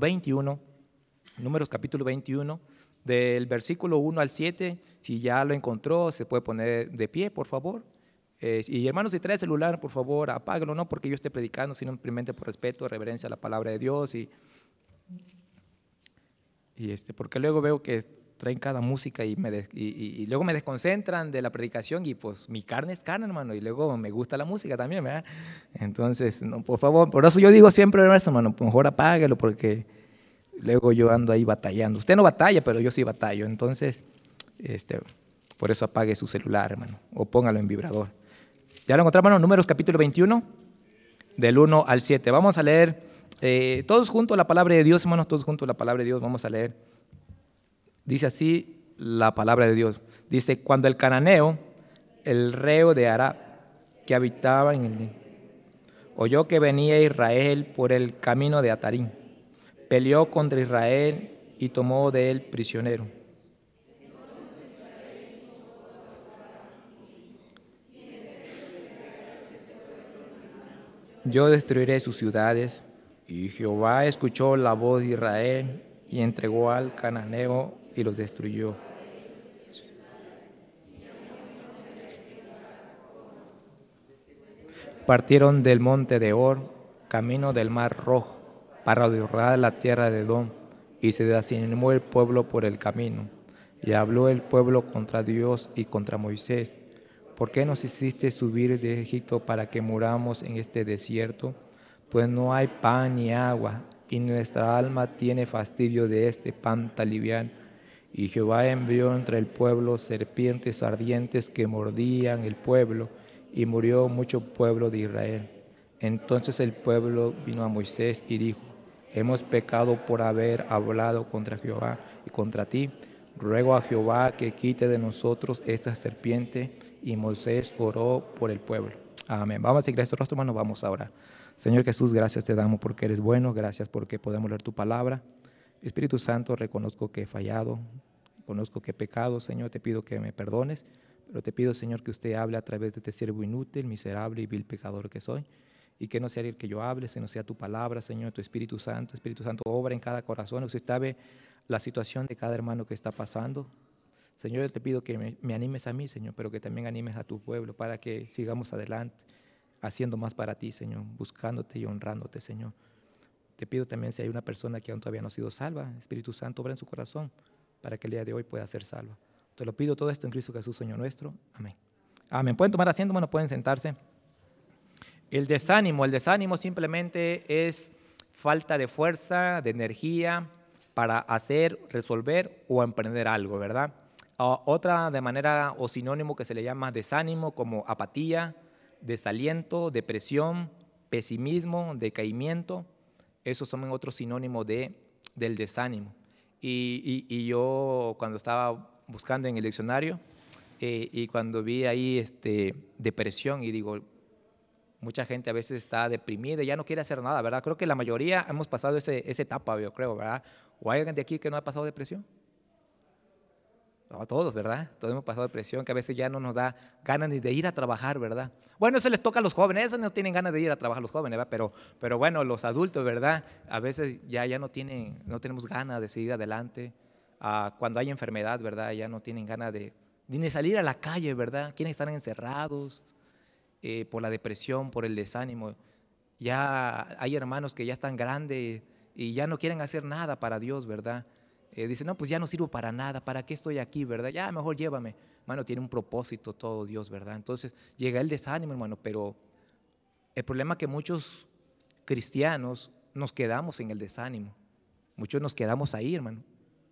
21, Números capítulo 21, del versículo 1 al 7. Si ya lo encontró, se puede poner de pie, por favor. Y hermanos, si trae celular, por favor, apáguelo, no porque yo esté predicando, sino simplemente por respeto, reverencia a la palabra de Dios. Porque luego veo que traen cada música y luego me desconcentran de la predicación y pues mi carne es carne, hermano, y luego me gusta la música también, ¿verdad? Entonces, no, por favor, por eso yo digo siempre, hermano, mejor apáguelo porque luego yo ando ahí batallando. Usted no batalla, pero yo sí batallo. Entonces, por eso apague su celular, hermano, o póngalo en vibrador. ¿Ya lo encontramos, hermano? Números capítulo 21, del 1 al 7. Vamos a leer todos juntos la palabra de Dios, hermanos, todos juntos la palabra de Dios. Vamos a leer. Dice así la palabra de Dios. Dice, cuando el cananeo, el reo de Arab, que habitaba en el oyó que venía Israel por el camino de Atarim, peleó contra Israel y tomó de él prisionero. Yo destruiré sus ciudades. Y Jehová escuchó la voz de Israel y entregó al cananeo y los destruyó. Partieron del monte de Or, camino del mar Rojo, para devorar la tierra de Edom, y se desanimó el pueblo por el camino. Y habló el pueblo contra Dios y contra Moisés. ¿Por qué nos hiciste subir de Egipto para que muramos en este desierto? Pues no hay pan ni agua, y nuestra alma tiene fastidio de este pan tan liviano. Y Jehová envió entre el pueblo serpientes ardientes que mordían el pueblo, y murió mucho pueblo de Israel. Entonces el pueblo vino a Moisés y dijo, hemos pecado por haber hablado contra Jehová y contra ti. Ruego a Jehová que quite de nosotros esta serpiente. Y Moisés oró por el pueblo. Amén. Vamos a seguir nuestro rostro, hermano, vamos a orar. Señor Jesús, gracias te damos porque eres bueno, gracias porque podemos leer tu palabra. Espíritu Santo, reconozco que he fallado, reconozco que he pecado, Señor, te pido que me perdones, pero te pido, Señor, que usted hable a través de este siervo inútil, miserable y vil pecador que soy, y que no sea el que yo hable, sino sea tu palabra, Señor, tu Espíritu Santo, obra en cada corazón. Usted sabe la situación de cada hermano que está pasando. Señor, te pido que me animes a mí, Señor, pero que también animes a tu pueblo para que sigamos adelante, haciendo más para ti, Señor, buscándote y honrándote, Señor. Te pido también si hay una persona que aún todavía no ha sido salva, Espíritu Santo, obra en su corazón para que el día de hoy pueda ser salva. Te lo pido todo esto en Cristo Jesús, Señor nuestro. Amén. Amén. Pueden tomar asiento, bueno, pueden sentarse. El desánimo simplemente es falta de fuerza, de energía para hacer, resolver o emprender algo, ¿verdad? Otra de manera o sinónimo que se le llama desánimo, como apatía, desaliento, depresión, pesimismo, decaimiento. Esos son otros sinónimos del desánimo. Y yo cuando estaba buscando en el diccionario y cuando vi ahí depresión, y digo, mucha gente a veces está deprimida y ya no quiere hacer nada, ¿verdad? Creo que la mayoría hemos pasado esa etapa, yo creo, ¿verdad? ¿O hay alguien de aquí que no ha pasado depresión? No, todos, ¿verdad? Todos hemos pasado depresión, que a veces ya no nos da ganas ni de ir a trabajar, ¿verdad? Bueno, eso les toca a los jóvenes, eso no tienen ganas de ir a trabajar los jóvenes, ¿verdad? Pero bueno, los adultos, ¿verdad? A veces ya no tenemos ganas de seguir adelante. Cuando hay enfermedad, ¿verdad? Ya no tienen ganas de ni salir a la calle, ¿verdad? Quieren estar encerrados por la depresión, por el desánimo. Ya hay hermanos que ya están grandes y ya no quieren hacer nada para Dios, ¿verdad? Dicen, no, pues ya no sirvo para nada, ¿para qué estoy aquí, verdad? Ya mejor llévame. Hermano, tiene un propósito todo Dios, ¿verdad? Entonces llega el desánimo, hermano, pero el problema es que muchos cristianos nos quedamos en el desánimo. Muchos nos quedamos ahí, hermano.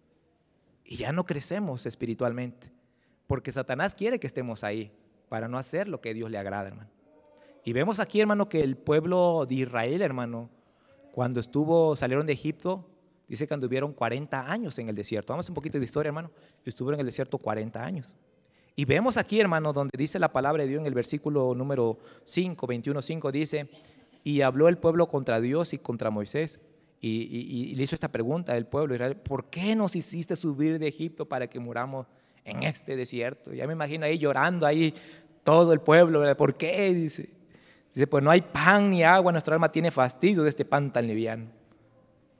Y ya no crecemos espiritualmente, porque Satanás quiere que estemos ahí para no hacer lo que a Dios le agrada, hermano. Y vemos aquí, hermano, que el pueblo de Israel, hermano, cuando salieron de Egipto, dice que anduvieron 40 años en el desierto. Vamos a un poquito de historia, hermano. Estuvieron en el desierto 40 años. Y vemos aquí, hermano, donde dice la palabra de Dios en el versículo número 5, 21:5, dice, y habló el pueblo contra Dios y contra Moisés. Y le hizo esta pregunta al pueblo de Israel, ¿por qué nos hiciste subir de Egipto para que muramos en este desierto? Ya me imagino ahí llorando, ahí todo el pueblo, ¿verdad? ¿Por qué? Dice, pues no hay pan ni agua, nuestra alma tiene fastidio de este pan tan liviano.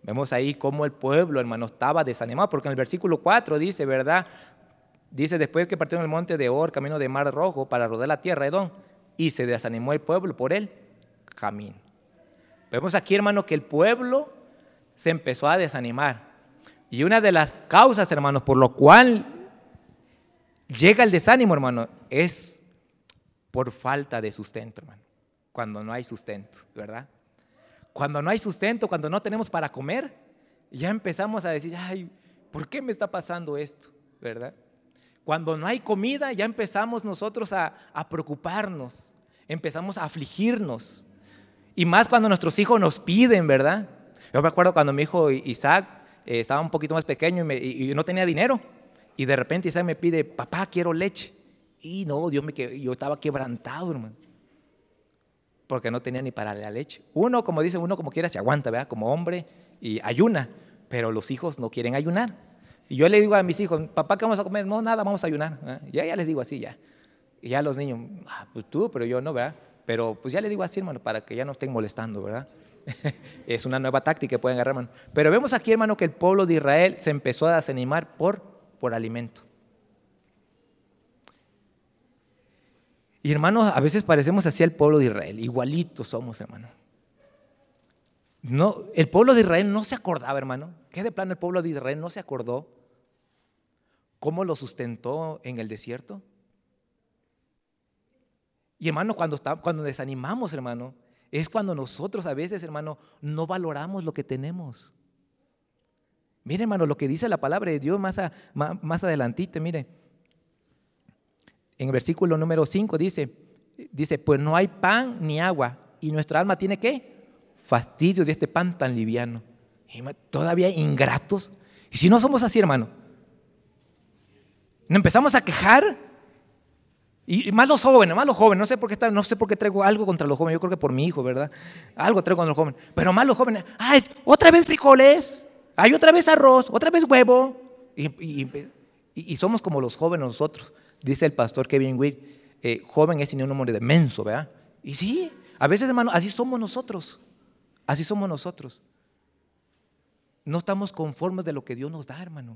Vemos ahí cómo el pueblo, hermano, estaba desanimado, porque en el versículo 4 dice, ¿verdad? Dice, después que partieron el monte de Or, camino de Mar Rojo, para rodar la tierra de Edom, y se desanimó el pueblo por el camino. Vemos aquí, hermano, que el pueblo se empezó a desanimar. Y una de las causas, hermanos, por lo cual llega el desánimo, hermano, es por falta de sustento, hermano. Cuando no hay sustento, ¿verdad? Cuando no hay sustento, cuando no tenemos para comer, ya empezamos a decir, ay, ¿por qué me está pasando esto? ¿Verdad? Cuando no hay comida, ya empezamos nosotros a preocuparnos, empezamos a afligirnos. Y más cuando nuestros hijos nos piden, ¿verdad? Yo me acuerdo cuando mi hijo Isaac estaba un poquito más pequeño y no tenía dinero. Y de repente Isaac me pide, papá, quiero leche. Y no, yo estaba quebrantado, hermano. Porque no tenía ni para la leche. Uno, como dice, uno como quiera se aguanta, ¿verdad? Como hombre y ayuna, pero los hijos no quieren ayunar. Y yo le digo a mis hijos, papá, ¿qué vamos a comer? No, nada, vamos a ayunar. Ya les digo así, ya. Y ya los niños, pues tú, pero yo no, ¿verdad? Pero pues ya le digo así, hermano, para que ya no estén molestando, ¿verdad? Es una nueva táctica que pueden agarrar, hermano. Pero vemos aquí, hermano, que el pueblo de Israel se empezó a desanimar por alimento. Y hermanos, a veces parecemos así al pueblo de Israel, igualitos somos, hermano. No, el pueblo de Israel no se acordaba, hermano. ¿Qué de plano el pueblo de Israel no se acordó cómo lo sustentó en el desierto? Y hermano, cuando desanimamos, hermano, es cuando nosotros a veces, hermano, no valoramos lo que tenemos. Mire, hermano, lo que dice la palabra de Dios más adelantito, mire. En el versículo número 5 dice, pues no hay pan ni agua, y nuestra alma tiene ¿qué? Fastidio de este pan tan liviano. Y todavía ingratos. Y si no somos así, hermano, nos empezamos a quejar. Y más los jóvenes, no sé por qué traigo algo contra los jóvenes, yo creo que por mi hijo, ¿verdad? Algo traigo contra los jóvenes, pero más los jóvenes, ay, otra vez frijoles, ay, otra vez arroz, otra vez huevo. Y somos como los jóvenes nosotros. Dice el pastor Kevin Witt, joven es sinónimo de menso, ¿verdad? Y sí, a veces, hermano, así somos nosotros. Así somos nosotros. No estamos conformes de lo que Dios nos da, hermano.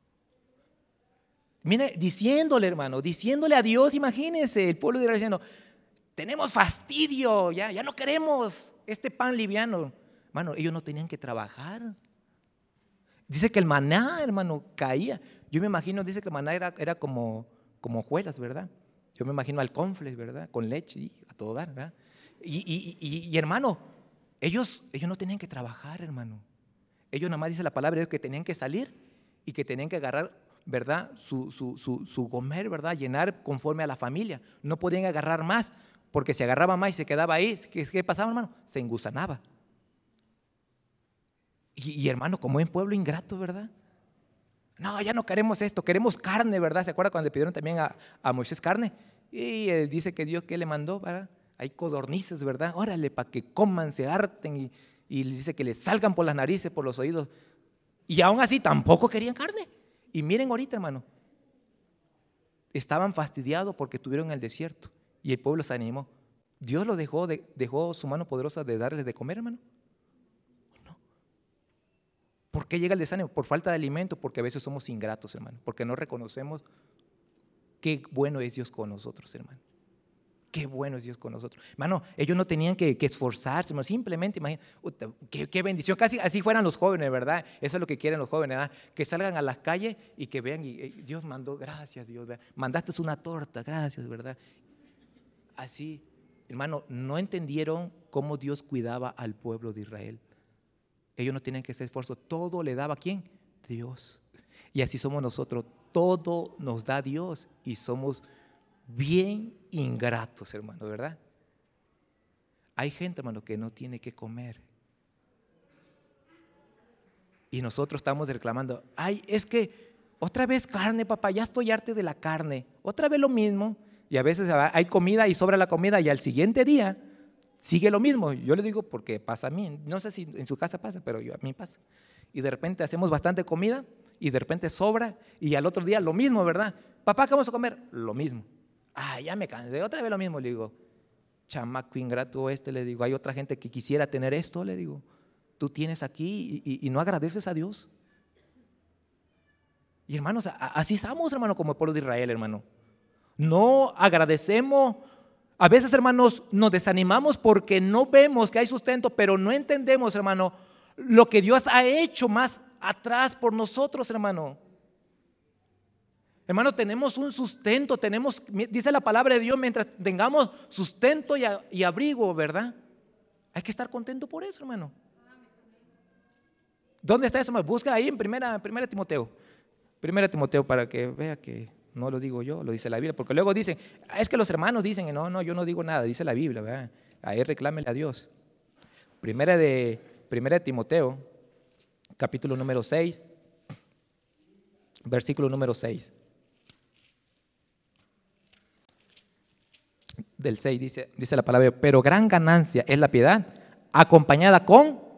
Mire, diciéndole a Dios, imagínense, el pueblo de Israel diciendo, tenemos fastidio, ya no queremos este pan liviano. Hermano, ellos no tenían que trabajar. Dice que el maná, hermano, caía. Yo me imagino, dice que el maná era como hojuelas, ¿verdad? Yo me imagino al cornflakes, ¿verdad? Con leche y a todo dar, ¿verdad? Y hermano, ellos no tenían que trabajar, hermano. Ellos nada más dice la palabra de Dios que tenían que salir y que tenían que agarrar, ¿verdad? Su comer, ¿verdad? Llenar conforme a la familia. No podían agarrar más, porque si agarraba más y se quedaba ahí, ¿qué pasaba, hermano? Se engusanaba. Y hermano, como en pueblo ingrato, ¿verdad? No, ya no queremos esto, queremos carne, ¿verdad? ¿Se acuerda cuando le pidieron también a Moisés carne? Y él dice que Dios, ¿qué le mandó? ¿Verdad? Hay codornices, ¿verdad? Órale, para que coman, se harten y dice que les salgan por las narices, por los oídos. Y aún así tampoco querían carne. Y miren ahorita, hermano, estaban fastidiados porque estuvieron en el desierto y el pueblo se animó. ¿Dios lo dejó su mano poderosa de darles de comer, hermano? No. ¿Por qué llega el desánimo? Por falta de alimento, porque a veces somos ingratos, hermano, porque no reconocemos qué bueno es Dios con nosotros, hermano. Qué bueno es Dios con nosotros. Hermano, ellos no tenían que esforzarse, hermano, simplemente imagínate, qué bendición. Casi así fueran los jóvenes, ¿verdad? Eso es lo que quieren los jóvenes, ¿verdad? Que salgan a las calles y que vean, y Dios mandó, gracias Dios, ¿verdad? Mandaste una torta, gracias, ¿verdad? Así, hermano, no entendieron cómo Dios cuidaba al pueblo de Israel. Ellos no tenían que hacer esfuerzo, todo le daba ¿a quién? Dios. Y así somos nosotros, todo nos da Dios y somos bien ingratos, hermano, ¿verdad? Hay gente, hermano, que no tiene que comer. Y nosotros estamos reclamando, ay, es que otra vez carne, papá, ya estoy harto de la carne. Otra vez lo mismo. Y a veces hay comida y sobra la comida y al siguiente día sigue lo mismo. Yo le digo porque pasa a mí. No sé si en su casa pasa, pero a mí pasa. Y de repente hacemos bastante comida y de repente sobra y al otro día lo mismo, ¿verdad? Papá, ¿qué vamos a comer? Lo mismo. Ah, ya me cansé, otra vez lo mismo, le digo. Chamaco ingrato le digo, hay otra gente que quisiera tener esto, le digo. tú tienes aquí y no agradeces a Dios. Y hermanos, así estamos, hermano, como el pueblo de Israel, hermano. No agradecemos. A veces, hermanos, nos desanimamos porque no vemos que hay sustento, pero no entendemos, hermano, lo que Dios ha hecho más atrás por nosotros, hermano. Hermano, tenemos un sustento, dice la palabra de Dios, mientras tengamos sustento y abrigo, ¿verdad? Hay que estar contento por eso, hermano. ¿Dónde está eso, hermano? Busca ahí en primera Timoteo. Primera Timoteo, para que vea que no lo digo yo, lo dice la Biblia. Porque luego dicen, es que los hermanos dicen, no, yo no digo nada, dice la Biblia, ¿verdad? Ahí reclámele a Dios. Primera de Timoteo, capítulo número 6, versículo número 6. Del 6 dice la palabra, pero gran ganancia es la piedad acompañada con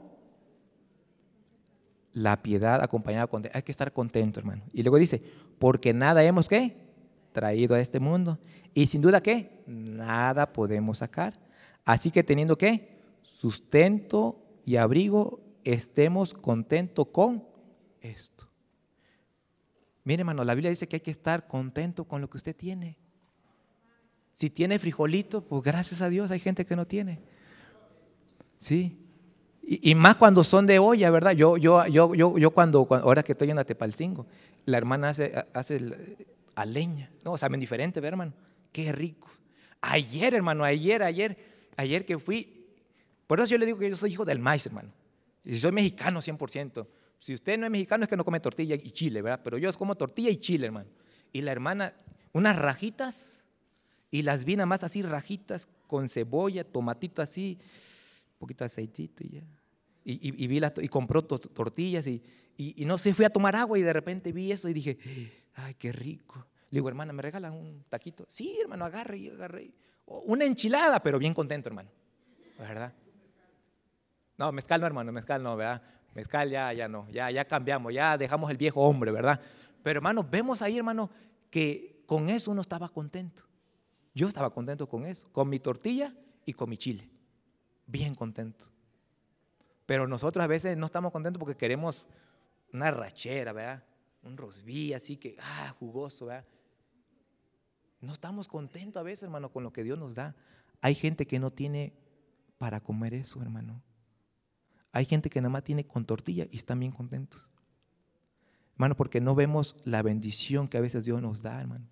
hay que estar contento, hermano. Y luego dice, porque nada hemos ¿qué? Traído a este mundo, y sin duda ¿qué? Nada podemos sacar. Así que teniendo ¿qué? Sustento y abrigo, estemos contentos con esto. Mire, hermano, la Biblia dice que hay que estar contento con lo que usted tiene. Si tiene frijolito, pues gracias a Dios. Hay gente que no tiene. Sí. Y más cuando son de olla, ¿verdad? Yo cuando ahora que estoy en Atepalcingo, la hermana hace a leña. No, saben diferente, ¿verdad, hermano? Qué rico. Ayer, hermano, ayer que fui, por eso yo le digo que yo soy hijo del maíz, hermano. Y soy mexicano 100%. Si usted no es mexicano es que no come tortilla y chile, ¿verdad? Pero yo como tortilla y chile, hermano. Y la hermana, unas rajitas. Y las vi nada más así rajitas con cebolla, tomatito así, un poquito de aceitito y ya. Y compró tortillas y no sé, fui a tomar agua y de repente vi eso y dije, ay, qué rico. Le digo, hermana, ¿me regalan un taquito? Sí, hermano, agarre. Una enchilada, pero bien contento, hermano. ¿Verdad? No, mezcal no, hermano, mezcal no, ¿verdad? Mezcal ya no, ya cambiamos, ya dejamos el viejo hombre, ¿verdad? Pero hermano, vemos ahí, hermano, que con eso uno estaba contento. Yo estaba contento con eso, con mi tortilla y con mi chile, bien contento. Pero nosotros a veces no estamos contentos porque queremos una rachera, ¿verdad? Un rosbif así que, jugoso, ¿verdad? No estamos contentos a veces, hermano, con lo que Dios nos da. Hay gente que no tiene para comer eso, hermano. Hay gente que nada más tiene con tortilla y están bien contentos. Hermano, porque no vemos la bendición que a veces Dios nos da, hermano.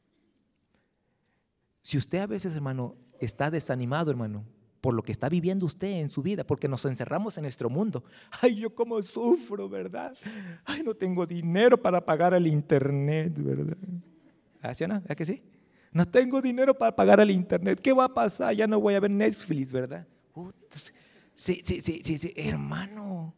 Si usted a veces, hermano, está desanimado, hermano, por lo que está viviendo usted en su vida, porque nos encerramos en nuestro mundo. Ay, yo cómo sufro, ¿verdad? Ay, no tengo dinero para pagar el internet, ¿verdad? ¿Así o no? ¿Es que sí? No tengo dinero para pagar el internet. ¿Qué va a pasar? Ya no voy a ver Netflix, ¿verdad? Sí, hermano.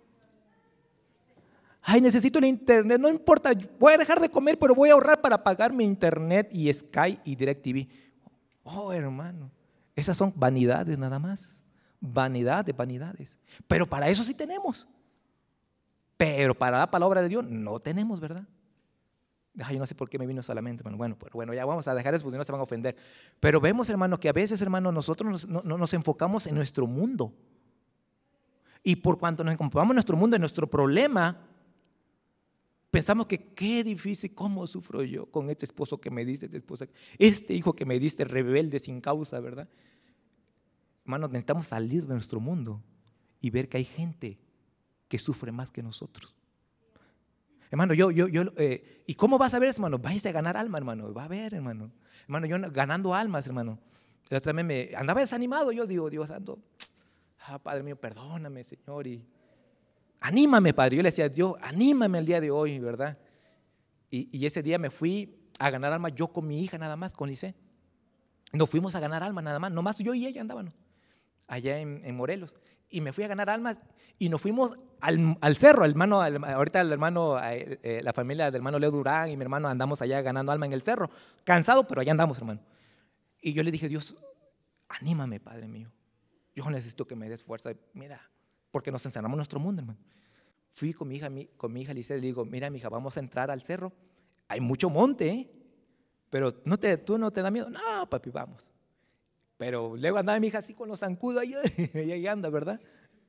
Ay, necesito el internet, no importa, voy a dejar de comer, pero voy a ahorrar para pagar mi internet y Sky y DirecTV. Oh, hermano, esas son vanidades nada más, vanidad de vanidades. Pero para eso sí tenemos. Pero para la palabra de Dios no tenemos, ¿verdad? Ay, yo no sé por qué me vino solamente, hermano. Bueno, ya vamos a dejar eso porque no se van a ofender. Pero vemos, hermano, que a veces, hermano, nosotros nos enfocamos en nuestro mundo. Y por cuanto nos enfocamos en nuestro mundo, en nuestro problema, pensamos que qué difícil, cómo sufro yo con este esposo que me diste, esta esposa, este hijo que me diste, rebelde sin causa, ¿verdad? Hermano, necesitamos salir de nuestro mundo y ver que hay gente que sufre más que nosotros. Hermano, ¿y cómo vas a ver eso, hermano? Váyase a ganar alma, hermano, va a ver, hermano. Hermano, yo ganando almas, hermano. La otra vez me andaba desanimado, yo digo, Dios santo, Padre mío, perdóname, Señor, y anímame, Padre. Yo le decía a Dios, anímame el día de hoy, ¿verdad? Y ese día me fui a ganar alma yo con mi hija nada más, con Lice. Nos fuimos a ganar alma nada más, nomás yo y ella andábamos allá en Morelos. Y me fui a ganar almas y nos fuimos al cerro, ahorita el hermano, la familia del hermano Leo Durán y mi hermano andamos allá ganando alma en el cerro, cansado, pero allá andamos, hermano. Y yo le dije, Dios, anímame, Padre mío. Yo necesito que me des fuerza, mira, porque nos encerramos en nuestro mundo, hermano. Fui con mi hija Lice, le digo, mira, mi hija, vamos a entrar al cerro. Hay mucho monte, pero ¿tú no te da miedo? No, papi, vamos. Pero luego andaba mi hija así con los zancudos y ahí anda, ¿verdad?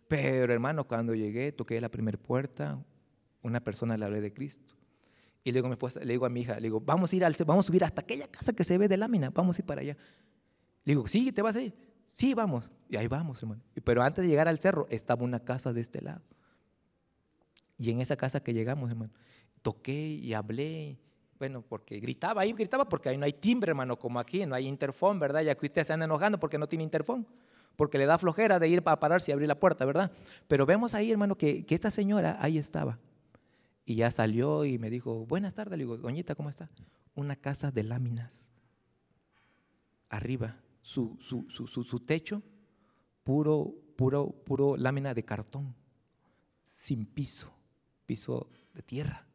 Pero hermano, cuando llegué, toqué la primera puerta, una persona le hablé de Cristo. Y le digo a mi esposa, le digo a mi hija, le digo, vamos a subir hasta aquella casa que se ve de lámina, vamos a ir para allá. Le digo, sí, ¿te vas a ir? Sí, vamos. Y ahí vamos, hermano. Pero antes de llegar al cerro, estaba una casa de este lado. Y en esa casa que llegamos, hermano, toqué y hablé. Bueno, porque gritaba porque ahí no hay timbre, hermano, como aquí, no hay interfón, ¿verdad? Ya que ustedes se andan enojando porque no tiene interfón, porque le da flojera de ir para pararse y abrir la puerta, ¿verdad? Pero vemos ahí, hermano, que esta señora ahí estaba. Y ya salió y me dijo, buenas tardes. Le digo, doñita, ¿cómo está? Una casa de láminas. Arriba, su techo, puro lámina de cartón, sin piso de tierra.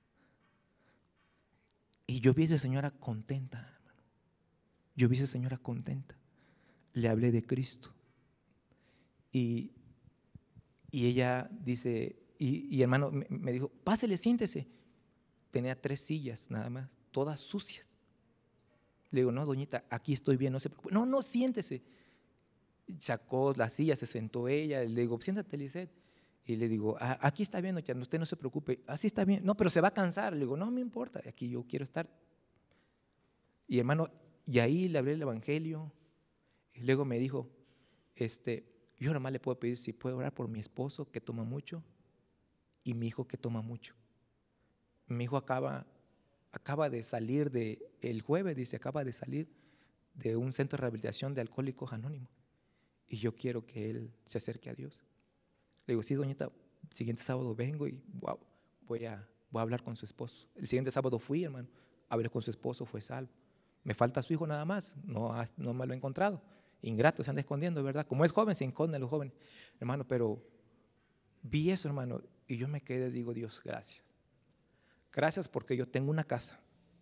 Y yo vi a esa señora contenta, hermano. Yo vi a esa señora contenta. Le hablé de Cristo. Y ella dice, y hermano me dijo, pásele, siéntese. Tenía 3 sillas nada más, todas sucias. Le digo, no, doñita, aquí estoy bien, no se preocupe. No, siéntese. Sacó la silla, se sentó ella. Le digo, siéntate, Lisette. Y le digo, aquí está bien, doña, usted no se preocupe. Así está bien. No, pero se va a cansar. Le digo, no me importa, aquí yo quiero estar. Y hermano, y ahí le hablé el evangelio. Y luego me dijo, yo nomás le puedo pedir si puede orar por mi esposo que toma mucho y mi hijo que toma mucho. Mi hijo acaba de salir el jueves, dice, acaba de salir de un centro de rehabilitación de alcohólicos anónimos. Y yo quiero que él se acerque a Dios. Le digo, sí, doñita, el siguiente sábado vengo y voy a hablar con su esposo. El siguiente sábado fui, hermano, a hablar con su esposo, fue salvo. Me falta su hijo nada más, no me lo he encontrado. Ingratos, se anda escondiendo, ¿verdad? Como es joven, se esconden los jóvenes. Hermano, pero vi eso, hermano, y yo me quedé, digo, Dios, gracias. Gracias porque yo tengo una casa.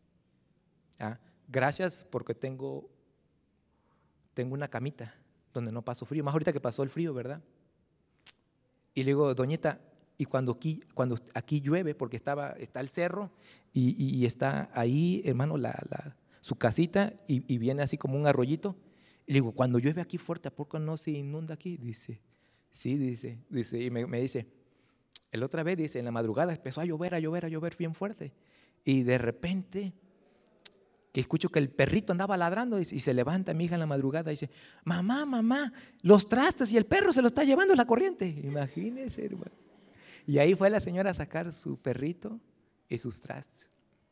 Gracias porque tengo una camita donde no paso frío. Más ahorita que pasó el frío, ¿verdad? Y le digo, doñita, y cuando aquí llueve, porque está el cerro y está ahí, hermano, su casita y viene así como un arroyito. Y le digo, cuando llueve aquí fuerte, ¿a poco no se inunda aquí? Dice, sí, dice, y me dice, el otra vez, dice, en la madrugada empezó a llover bien fuerte. Y de repente, que escucho que el perrito andaba ladrando y se levanta mi hija en la madrugada y dice, mamá, los trastes y el perro se lo está llevando la corriente. Imagínese, hermano. Y ahí fue la señora a sacar su perrito y sus trastes.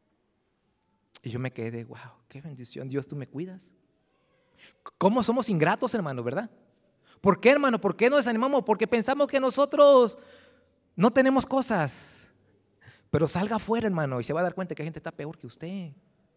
Y yo me quedé, wow, qué bendición, Dios, tú me cuidas. ¿Cómo somos ingratos, hermano, verdad? ¿Por qué, hermano? ¿Por qué nos desanimamos? Porque pensamos que nosotros no tenemos cosas. Pero salga afuera, hermano, y se va a dar cuenta que la gente está peor que usted.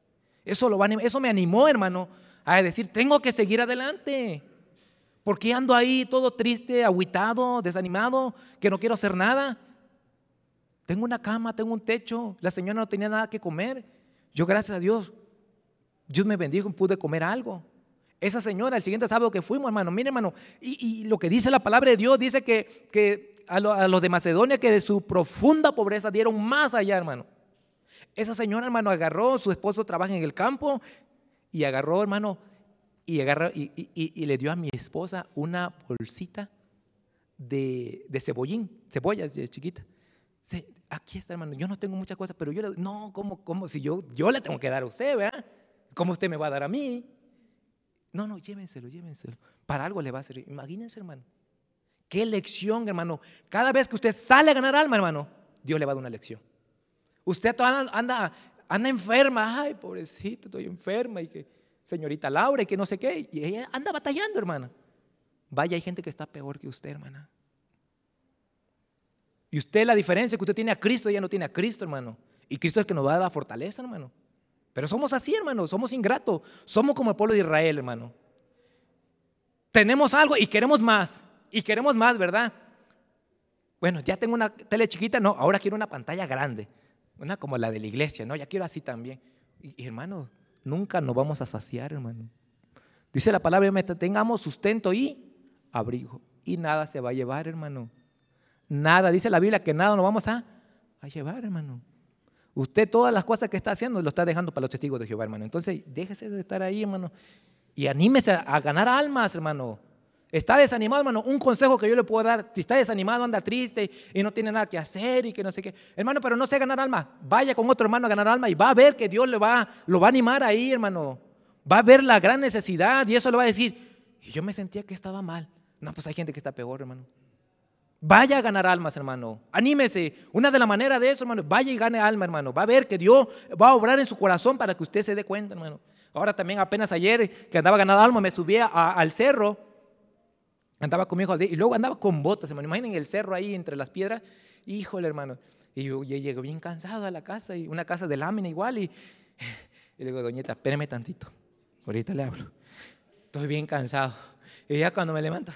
Eso me animó, hermano, a decir, tengo que seguir adelante. ¿Por qué ando ahí todo triste, agüitado, desanimado, que no quiero hacer nada? Tengo una cama, tengo un techo, la señora no tenía nada que comer. Yo, gracias a Dios, Dios me bendijo y pude comer algo. Esa señora, el siguiente sábado que fuimos, hermano, mire, hermano, y lo que dice la palabra de Dios, dice que a los de Macedonia, que de su profunda pobreza dieron más allá, hermano. Esa señora, hermano, agarró, su esposo trabaja en el campo, y agarró, hermano, y le dio a mi esposa una bolsita de cebollas chiquitas. Aquí está, hermano, yo no tengo muchas cosas, pero no, ¿cómo? Si yo le tengo que dar a usted, ¿verdad? ¿Cómo usted me va a dar a mí? No, llévenselo. Para algo le va a servir. Imagínense, hermano. Qué lección, hermano. Cada vez que usted sale a ganar alma, hermano, Dios le va a dar una lección. Usted anda enferma. Ay, pobrecito, estoy enferma. Y que señorita Laura, y que no sé qué. Y ella anda batallando, hermana. Vaya, hay gente que está peor que usted, hermana. Y usted, la diferencia es que usted tiene a Cristo, ella no tiene a Cristo, hermano. Y Cristo es el que nos va a dar la fortaleza, hermano. Pero somos así, hermano, somos ingratos. Somos como el pueblo de Israel, hermano. Tenemos algo y queremos más. Y queremos más, ¿verdad? Bueno, ya tengo una tele chiquita, no, ahora quiero una pantalla grande. Una como la de la iglesia, no, ya quiero así también. Y hermano, nunca nos vamos a saciar, hermano. Dice la palabra, tengamos sustento y abrigo. Y nada se va a llevar, hermano. Nada, dice la Biblia que nada nos vamos a llevar, hermano. Usted todas las cosas que está haciendo lo está dejando para los testigos de Jehová, hermano. Entonces, déjese de estar ahí, hermano. Y anímese a ganar almas, hermano. Está desanimado, hermano, un consejo que yo le puedo dar: si está desanimado, anda triste y no tiene nada que hacer y que no sé qué, hermano, pero no sé ganar alma, vaya con otro hermano a ganar alma y va a ver que Dios lo va a animar ahí, hermano. Va a ver la gran necesidad y eso le va a decir: y yo me sentía que estaba mal. No, pues hay gente que está peor, hermano. Vaya a ganar almas, hermano. Anímese. Una de las maneras de eso, hermano, vaya y gane alma, hermano. Va a ver que Dios va a obrar en su corazón para que usted se dé cuenta, hermano. Ahora también apenas ayer que andaba ganando alma, me subí al cerro. Andaba con mi hijo y luego andaba con botas, hermano. Imaginen el cerro ahí entre las piedras. Híjole, hermano. Y yo llegué bien cansado a la casa, y una casa de lámina igual. Y le digo: doñita, espéreme tantito, ahorita le hablo. Estoy bien cansado. Y ya cuando me levanta,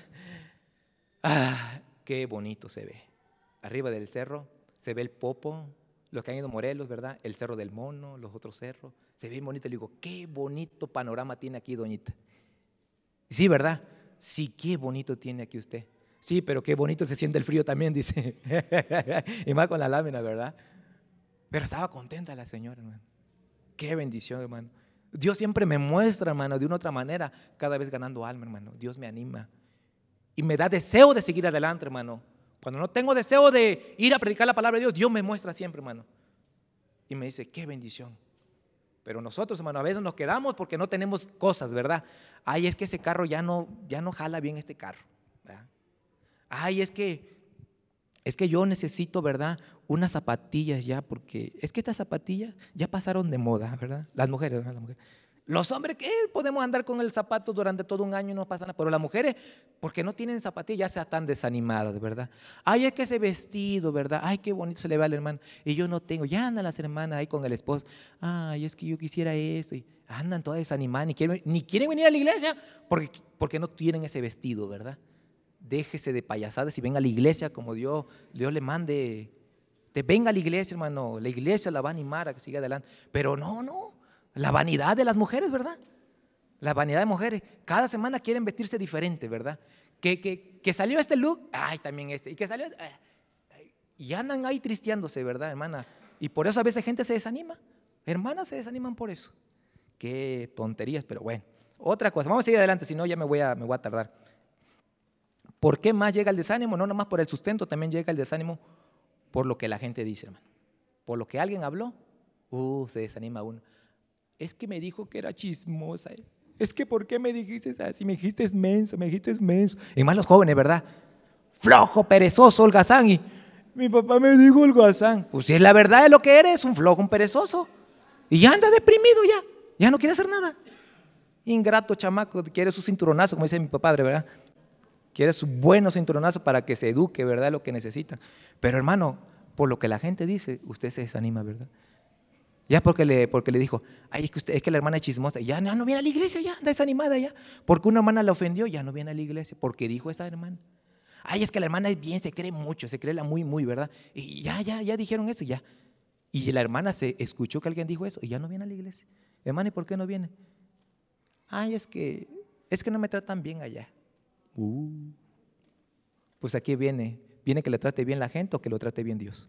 qué bonito se ve. Arriba del cerro se ve el Popo, los que han ido a Morelos, ¿verdad? El Cerro del Mono, los otros cerros. Se ve bonito. Le digo: qué bonito panorama tiene aquí, doñita. Sí, ¿verdad? Sí, qué bonito tiene aquí usted. Sí, pero qué bonito se siente el frío también, dice. Y más con la lámina, ¿verdad? Pero estaba contenta la señora, hermano. Qué bendición, hermano. Dios siempre me muestra, hermano, de una otra manera, cada vez ganando alma, hermano. Dios me anima y me da deseo de seguir adelante, hermano. Cuando no tengo deseo de ir a predicar la palabra de Dios, Dios me muestra siempre, hermano. Y me dice: qué bendición. Pero nosotros, hermano, a veces nos quedamos porque no tenemos cosas, ¿verdad? Ay, es que ese carro ya no jala bien este carro, ¿verdad? Ay, es que yo necesito, ¿verdad?, unas zapatillas ya, porque es que estas zapatillas ya pasaron de moda, ¿verdad? Las mujeres, ¿verdad? Las mujeres. Los hombres, ¿qué? Podemos andar con el zapato durante todo un año y no pasa nada. Pero las mujeres, porque no tienen zapatillas, ya están desanimadas, ¿verdad? Ay, es que ese vestido, ¿verdad? Ay, qué bonito se le ve al hermano. Y yo no tengo. Ya andan las hermanas ahí con el esposo. Ay, es que yo quisiera esto. Y andan todas desanimadas, ni quieren venir a la iglesia porque no tienen ese vestido, ¿verdad? Déjese de payasadas y venga a la iglesia como Dios le mande. Te venga a la iglesia, hermano. La iglesia la va a animar a que siga adelante. Pero no. La vanidad de las mujeres, ¿verdad? La vanidad de mujeres. Cada semana quieren vestirse diferente, ¿verdad? Que salió este look, ay, también este. Y que salió, y andan ahí tristeándose, ¿verdad, hermana? Y por eso a veces gente se desanima. Hermanas se desaniman por eso. Qué tonterías, pero bueno. Otra cosa, vamos a seguir adelante, si no ya me voy a tardar. ¿Por qué más llega el desánimo? No nomás por el sustento, también llega el desánimo por lo que la gente dice, hermano. Por lo que alguien habló, se desanima uno. Es que me dijo que era chismosa. Es que ¿por qué me dijiste así? Me dijiste menso. Y más los jóvenes, ¿verdad? Flojo, perezoso, holgazán. Y mi papá me dijo holgazán. Pues si es la verdad de lo que eres, un flojo, un perezoso. Y ya anda deprimido ya no quiere hacer nada. Ingrato chamaco, quiere su cinturonazo, como dice mi padre, ¿verdad? Quiere su bueno cinturonazo para que se eduque, ¿verdad? Lo que necesita. Pero hermano, por lo que la gente dice, usted se desanima, ¿verdad? Ya porque le dijo: ay, es que la hermana es chismosa, ya no viene a la iglesia, ya anda desanimada ya. Porque una hermana la ofendió, ya no viene a la iglesia, porque dijo esa hermana. Ay, es que la hermana es bien, se cree mucho, se cree la muy, ¿verdad? Y ya dijeron eso, ya. Y la hermana se escuchó que alguien dijo eso y ya no viene a la iglesia. Hermana, ¿y por qué no viene? Ay, es que no me tratan bien allá. Pues aquí viene que le trate bien la gente o que lo trate bien Dios.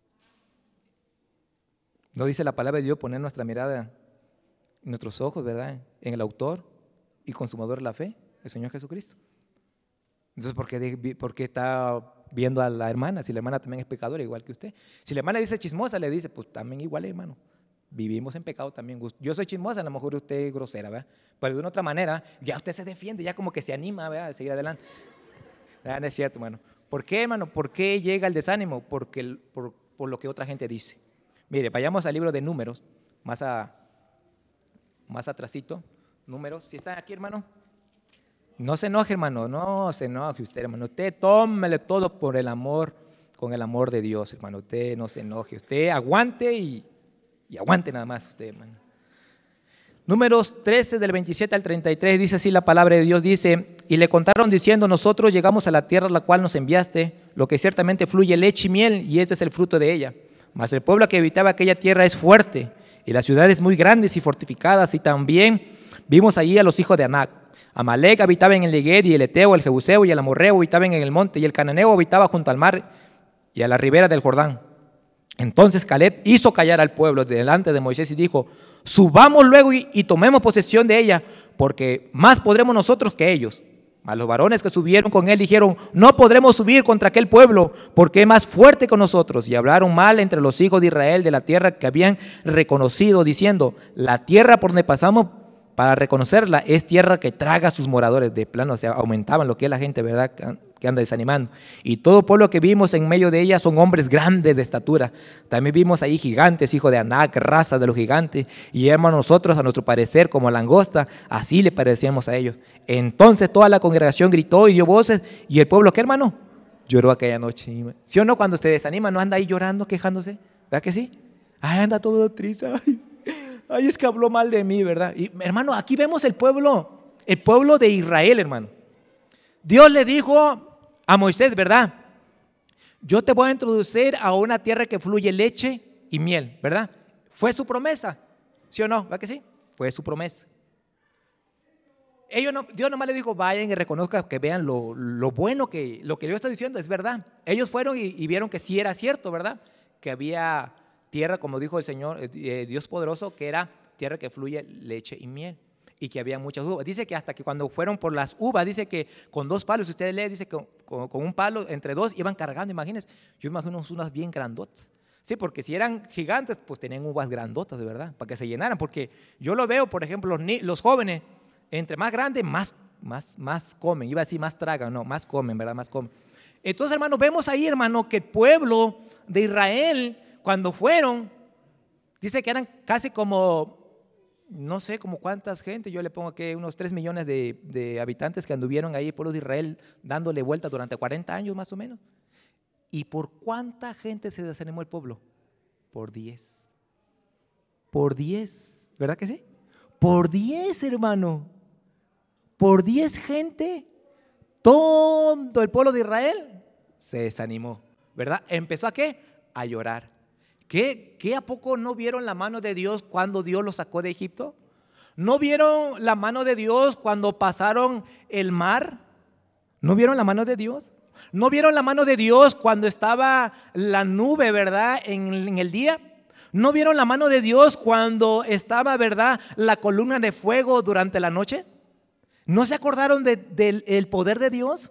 ¿No dice la palabra de Dios poner nuestra mirada, nuestros ojos, ¿verdad?, en el autor y consumador de la fe, el Señor Jesucristo? Entonces, ¿por qué está viendo a la hermana? Si la hermana también es pecadora, igual que usted. Si la hermana dice chismosa, le dice: pues también igual, hermano. Vivimos en pecado también. Yo soy chismosa, a lo mejor usted es grosera, ¿verdad? Pero de una otra manera, ya usted se defiende, ya como que se anima, ¿verdad?, a seguir adelante. No es cierto, hermano. ¿Por qué, hermano? ¿Por qué llega el desánimo? Por lo que otra gente dice. Mire, vayamos al libro de Números, más atrasito. Números, ¿sí están aquí, hermano? No se enoje, hermano, no se enoje usted, hermano. Usted tómele todo por el amor, con el amor de Dios, hermano. Usted no se enoje, usted aguante y aguante nada más usted, hermano. Números 13 del 27 al 33 dice así la palabra de Dios, dice: y le contaron diciendo: nosotros llegamos a la tierra a la cual nos enviaste, lo que ciertamente fluye leche y miel, y este es el fruto de ella. Mas el pueblo que habitaba aquella tierra es fuerte, y las ciudades muy grandes y fortificadas, y también vimos allí a los hijos de Anac. Amalec habitaba en el Neguev, y el Eteo, el Jebuseo y el Amorreo habitaban en el monte, y el Cananeo habitaba junto al mar y a la ribera del Jordán. Entonces Caleb hizo callar al pueblo delante de Moisés y dijo: subamos luego y tomemos posesión de ella, porque más podremos nosotros que ellos. Mas los varones que subieron con él dijeron: no podremos subir contra aquel pueblo, porque es más fuerte que nosotros. Y hablaron mal entre los hijos de Israel de la tierra que habían reconocido, diciendo: la tierra por donde pasamos para reconocerla es tierra que traga a sus moradores. De plano, o sea, aumentaban lo que es la gente, ¿verdad?, que anda desanimando. Y todo pueblo que vimos en medio de ella son hombres grandes de estatura. También vimos ahí gigantes, hijos de Anac, raza de los gigantes. Y éramos nosotros, a nuestro parecer, como langosta, así le parecíamos a ellos. Entonces toda la congregación gritó y dio voces. ¿Y el pueblo qué, hermano? Lloró aquella noche. ¿Sí o no? Cuando se desanima, ¿no anda ahí llorando, quejándose? ¿Verdad que sí? Ay, anda todo triste. Ay, es que habló mal de mí, ¿verdad? Y hermano, aquí vemos el pueblo de Israel, hermano. Dios le dijo a Moisés, ¿verdad? Yo te voy a introducir a una tierra que fluye leche y miel, ¿verdad? Fue su promesa, ¿sí o no? ¿Verdad que sí? Fue su promesa. Dios nomás le dijo: vayan y reconozcan, que vean lo bueno que lo que yo estoy diciendo es verdad. Ellos fueron y vieron que sí era cierto, ¿verdad? Que había tierra, como dijo el Señor, Dios poderoso, que era tierra que fluye leche y miel. Y que había muchas uvas. Dice que hasta que cuando fueron por las uvas, dice que con 2 palos, si ustedes leen, dice que con un palo, entre 2, iban cargando, imagínense. Yo imagino unas bien grandotas. Sí, porque si eran gigantes, pues tenían uvas grandotas, de verdad, para que se llenaran. Porque yo lo veo, por ejemplo, los jóvenes, entre más grandes, más comen. Iba a decir más tragan, no, más comen, ¿verdad? Más comen. Entonces, hermano, vemos ahí, hermano, que el pueblo de Israel, cuando fueron, dice que eran casi como, no sé como cuántas gente, yo le pongo aquí unos 3 millones de habitantes que anduvieron ahí, pueblo de Israel, dándole vuelta durante 40 años más o menos. ¿Y por cuánta gente se desanimó el pueblo? Por 10. Por 10, ¿verdad que sí? Por 10, hermano. Por 10 gente, todo el pueblo de Israel se desanimó, ¿verdad? ¿Empezó a qué? A llorar. ¿Qué a poco no vieron la mano de Dios cuando Dios los sacó de Egipto? ¿No vieron la mano de Dios cuando pasaron el mar? ¿No vieron la mano de Dios? ¿No vieron la mano de Dios cuando estaba la nube, verdad, en el día? ¿No vieron la mano de Dios cuando estaba, verdad, la columna de fuego durante la noche? ¿No se acordaron del poder de Dios?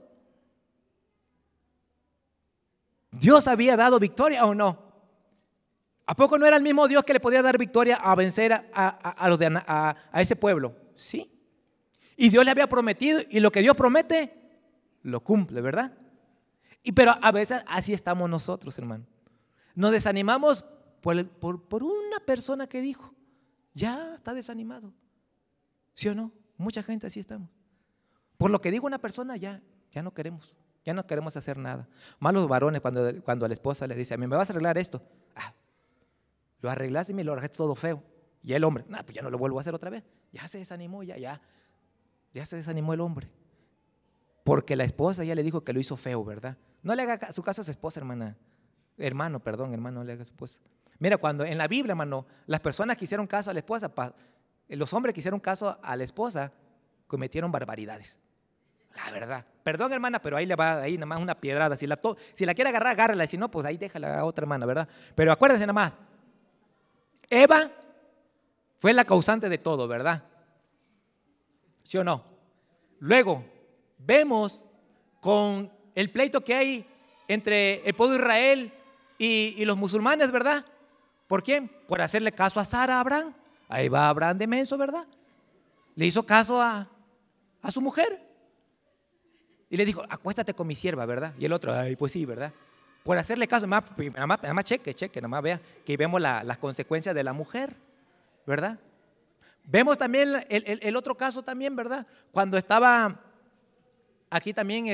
¿Dios había dado victoria o no? ¿A poco no era el mismo Dios que le podía dar victoria a vencer a ese pueblo? Sí. Y Dios le había prometido, y lo que Dios promete, lo cumple, ¿verdad? Pero a veces así estamos nosotros, hermano. Nos desanimamos por una persona que dijo, ya está desanimado. ¿Sí o no? Mucha gente así estamos. Por lo que dijo una persona, ya no queremos. Ya no queremos hacer nada. Más los varones cuando a la esposa le dice: a mí me vas a arreglar esto. Lo arreglaste y me lo arreglaste todo feo. Y el hombre, pues ya no lo vuelvo a hacer otra vez. Ya se desanimó, ya se desanimó el hombre. Porque la esposa ya le dijo que lo hizo feo, ¿verdad? No le haga su caso a su esposa, hermana. Hermano, no le haga a su esposa. Mira, cuando en la Biblia, hermano, las personas que hicieron caso a la esposa, los hombres que hicieron caso a la esposa, cometieron barbaridades. La verdad. Perdón, hermana, pero ahí le va ahí nada más una piedrada. Si la quiere agarrar, agárrala. Si no, pues ahí déjala a otra hermana, ¿verdad? Pero acuérdense nada más. Eva fue la causante de todo, ¿verdad? ¿Sí o no? Luego, vemos con el pleito que hay entre el pueblo de Israel y los musulmanes, ¿verdad? ¿Por quién? Por hacerle caso a Sara, a Abraham. Ahí va Abraham de menso, ¿verdad? Le hizo caso a su mujer. Y le dijo: acuéstate con mi sierva, ¿verdad? Y el otro, pues sí, ¿verdad? Por hacerle caso, nada más cheque, nada más vea que vemos las consecuencias de la mujer, ¿verdad? Vemos también el otro caso también, ¿verdad? Cuando estaba aquí también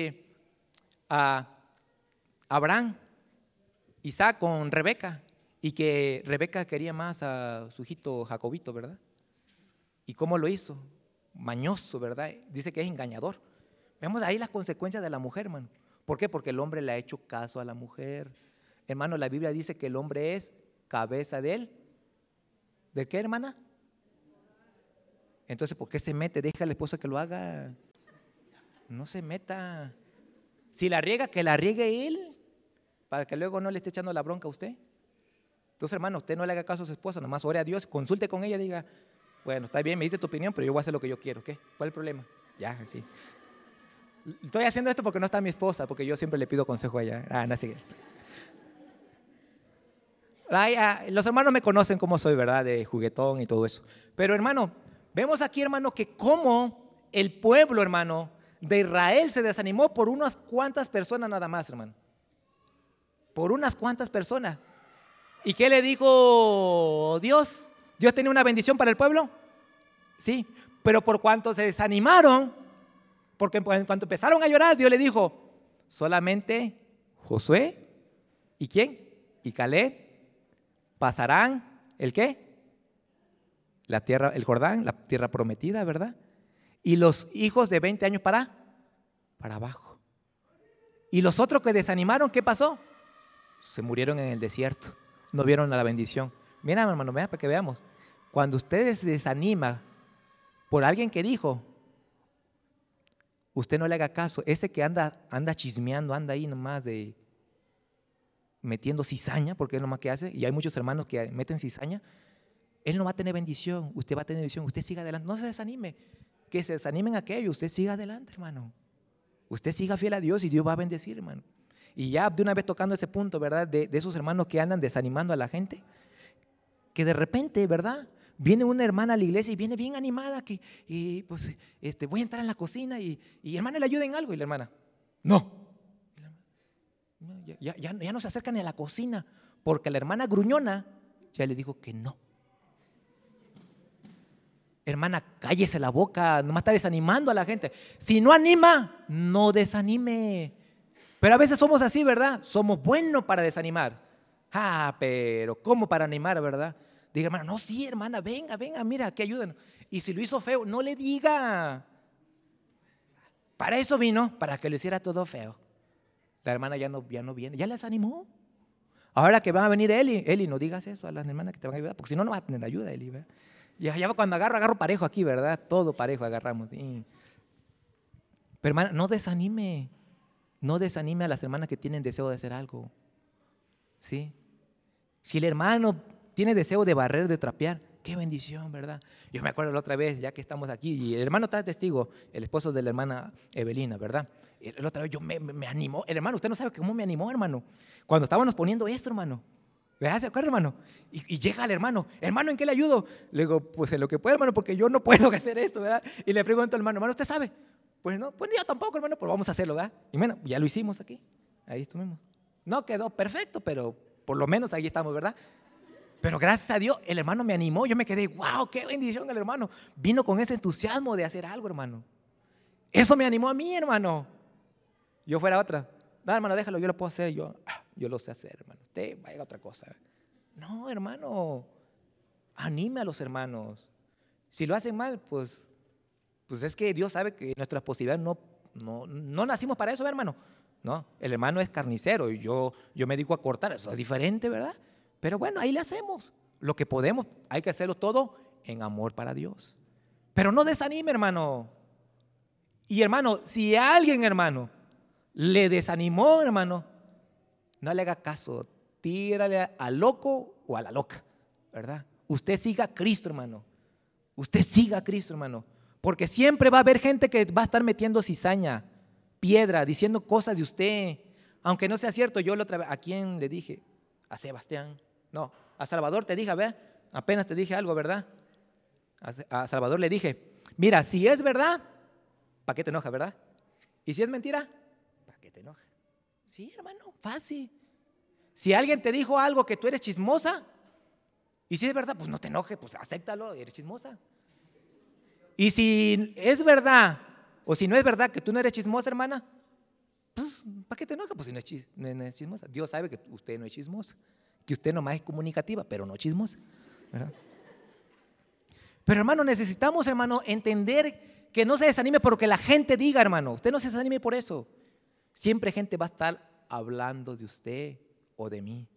Abraham, Isaac con Rebeca, y que Rebeca quería más a su hijito Jacobito, ¿verdad? ¿Y cómo lo hizo? Mañoso, ¿verdad? Dice que es engañador. Vemos ahí las consecuencias de la mujer, hermano. ¿Por qué? Porque el hombre le ha hecho caso a la mujer. Hermano, la Biblia dice que el hombre es cabeza de él. ¿De qué, hermana? Entonces, ¿por qué se mete? Deja a la esposa que lo haga. No se meta. Si la riega, que la riegue él, para que luego no le esté echando la bronca a usted. Entonces, hermano, usted no le haga caso a su esposa, nomás ore a Dios, consulte con ella, diga: bueno, está bien, me diste tu opinión, pero yo voy a hacer lo que yo quiero, ¿qué? ¿Cuál es el problema? Ya, así. Estoy haciendo esto porque no está mi esposa, porque yo siempre le pido consejo a ella. No es cierto. Los hermanos me conocen cómo soy, ¿verdad? De juguetón y todo eso. Pero hermano, vemos aquí, hermano, que cómo el pueblo, hermano, de Israel se desanimó por unas cuantas personas nada más, hermano. Por unas cuantas personas. ¿Y qué le dijo Dios? ¿Dios tenía una bendición para el pueblo? Sí, pero por cuanto se desanimaron, porque en cuanto empezaron a llorar, Dios le dijo, solamente Josué, ¿y quién? Y Caleb pasarán, ¿el qué? La tierra, el Jordán, la tierra prometida, ¿verdad? Y los hijos de 20 años para abajo. Y los otros que desanimaron, ¿qué pasó? Se murieron en el desierto, no vieron a la bendición. Mira, hermano, mira para que veamos. Cuando ustedes se desaniman por alguien que dijo, usted no le haga caso. Ese que anda chismeando, anda ahí nomás metiendo cizaña, porque es lo más que hace, y hay muchos hermanos que meten cizaña, él no va a tener bendición, usted va a tener bendición, usted siga adelante, no se desanime, que se desanimen aquellos, usted siga adelante, hermano, usted siga fiel a Dios y Dios va a bendecir, hermano. Y ya de una vez tocando ese punto, ¿verdad? De esos hermanos que andan desanimando a la gente, que de repente, ¿verdad? Viene una hermana a la iglesia y viene bien animada, y pues voy a entrar en la cocina y hermana le ayuda en algo, y la hermana, no. Ya no se acerca ni a la cocina, porque la hermana gruñona ya le dijo que no. Hermana, cállese la boca, nomás está desanimando a la gente. Si no anima, no desanime. Pero a veces somos así, ¿verdad? Somos buenos para desanimar. Pero ¿cómo para animar, verdad? Diga, hermana, no, sí, hermana, venga, mira, que ayuden. Y si lo hizo feo, no le diga. Para eso vino, para que lo hiciera todo feo. La hermana ya no viene, ya les animó. Ahora que van a venir Eli, no digas eso a las hermanas que te van a ayudar, porque si no, no vas a tener ayuda, Eli, ¿verdad? Ya cuando agarro parejo aquí, ¿verdad? Todo parejo agarramos. Pero hermana, no desanime a las hermanas que tienen deseo de hacer algo. ¿Sí? Si el hermano tiene deseo de barrer, de trapear, qué bendición, ¿verdad? Yo me acuerdo la otra vez, ya que estamos aquí, y el hermano está testigo, el esposo de la hermana Evelina, ¿verdad? La otra vez yo me animó, el hermano, usted no sabe cómo me animó, hermano, cuando estábamos poniendo esto, hermano. ¿Verdad? ¿Se acuerda, hermano? Y llega el hermano, ¿en qué le ayudo? Le digo, pues en lo que pueda, hermano, porque yo no puedo hacer esto, ¿verdad? Y le pregunto al hermano, ¿usted sabe? Pues no, pues yo tampoco, hermano, pero vamos a hacerlo, ¿verdad? Y bueno, ya lo hicimos aquí, ahí estuvimos. No quedó perfecto, pero por lo menos ahí estamos, ¿verdad? Pero gracias a Dios, el hermano me animó, yo me quedé, wow, qué bendición el hermano. Vino con ese entusiasmo de hacer algo, hermano. Eso me animó a mí, hermano. Yo fuera otra. No, hermano, déjalo, yo lo puedo hacer, yo lo sé hacer, hermano. Usted vaya a otra cosa. No, hermano, anime a los hermanos. Si lo hacen mal, pues es que Dios sabe que nuestras posibilidades no nacimos para eso, hermano. No, el hermano es carnicero y yo me dedico a cortar, eso es diferente, ¿verdad? Pero bueno, ahí le hacemos lo que podemos, hay que hacerlo todo en amor para Dios. Pero no desanime, hermano. Y hermano, si a alguien, hermano, le desanimó, hermano, no le haga caso, tírale al loco o a la loca, ¿verdad? Usted siga a Cristo, hermano. Usted siga a Cristo, hermano. Porque siempre va a haber gente que va a estar metiendo cizaña, piedra, diciendo cosas de usted. Aunque no sea cierto, yo la otra vez, ¿a quién le dije? A Sebastián. No, a Salvador te dije, ¿verdad? Apenas te dije algo, ¿verdad? A Salvador le dije, mira, si es verdad, ¿para qué te enojas, verdad? Y si es mentira, ¿para qué te enojas? Sí, hermano, fácil. Si alguien te dijo algo que tú eres chismosa, y si es verdad, pues no te enojes, pues acéptalo, eres chismosa. Y si es verdad, o si no es verdad que tú no eres chismosa, hermana, pues ¿para qué te enojas? Pues si no es chismosa. Dios sabe que usted no es chismosa, que usted nomás es comunicativa, pero no chismosa, ¿verdad? Pero hermano, necesitamos, hermano, entender que no se desanime por lo que la gente diga, hermano. Usted no se desanime por eso. Siempre gente va a estar hablando de usted o de mí.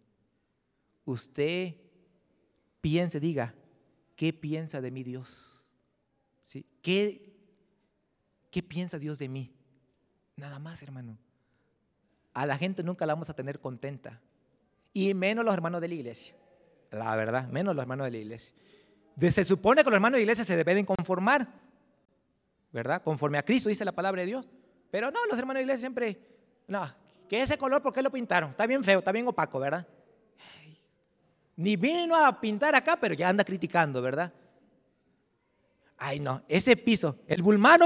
Usted piense, diga, ¿qué piensa de mí Dios? ¿Sí? ¿Qué piensa Dios de mí? Nada más, hermano. A la gente nunca la vamos a tener contenta. Y menos los hermanos de la iglesia. La verdad, menos los hermanos de la iglesia. Se supone que los hermanos de la iglesia se deben conformar, ¿verdad? Conforme a Cristo, dice la palabra de Dios. Pero no, los hermanos de la iglesia siempre, no, que ese color, ¿por qué lo pintaron? Está bien feo, está bien opaco, ¿verdad? Ni vino a pintar acá, pero ya anda criticando, ¿verdad? Ay, no, ese piso, el Bulmaro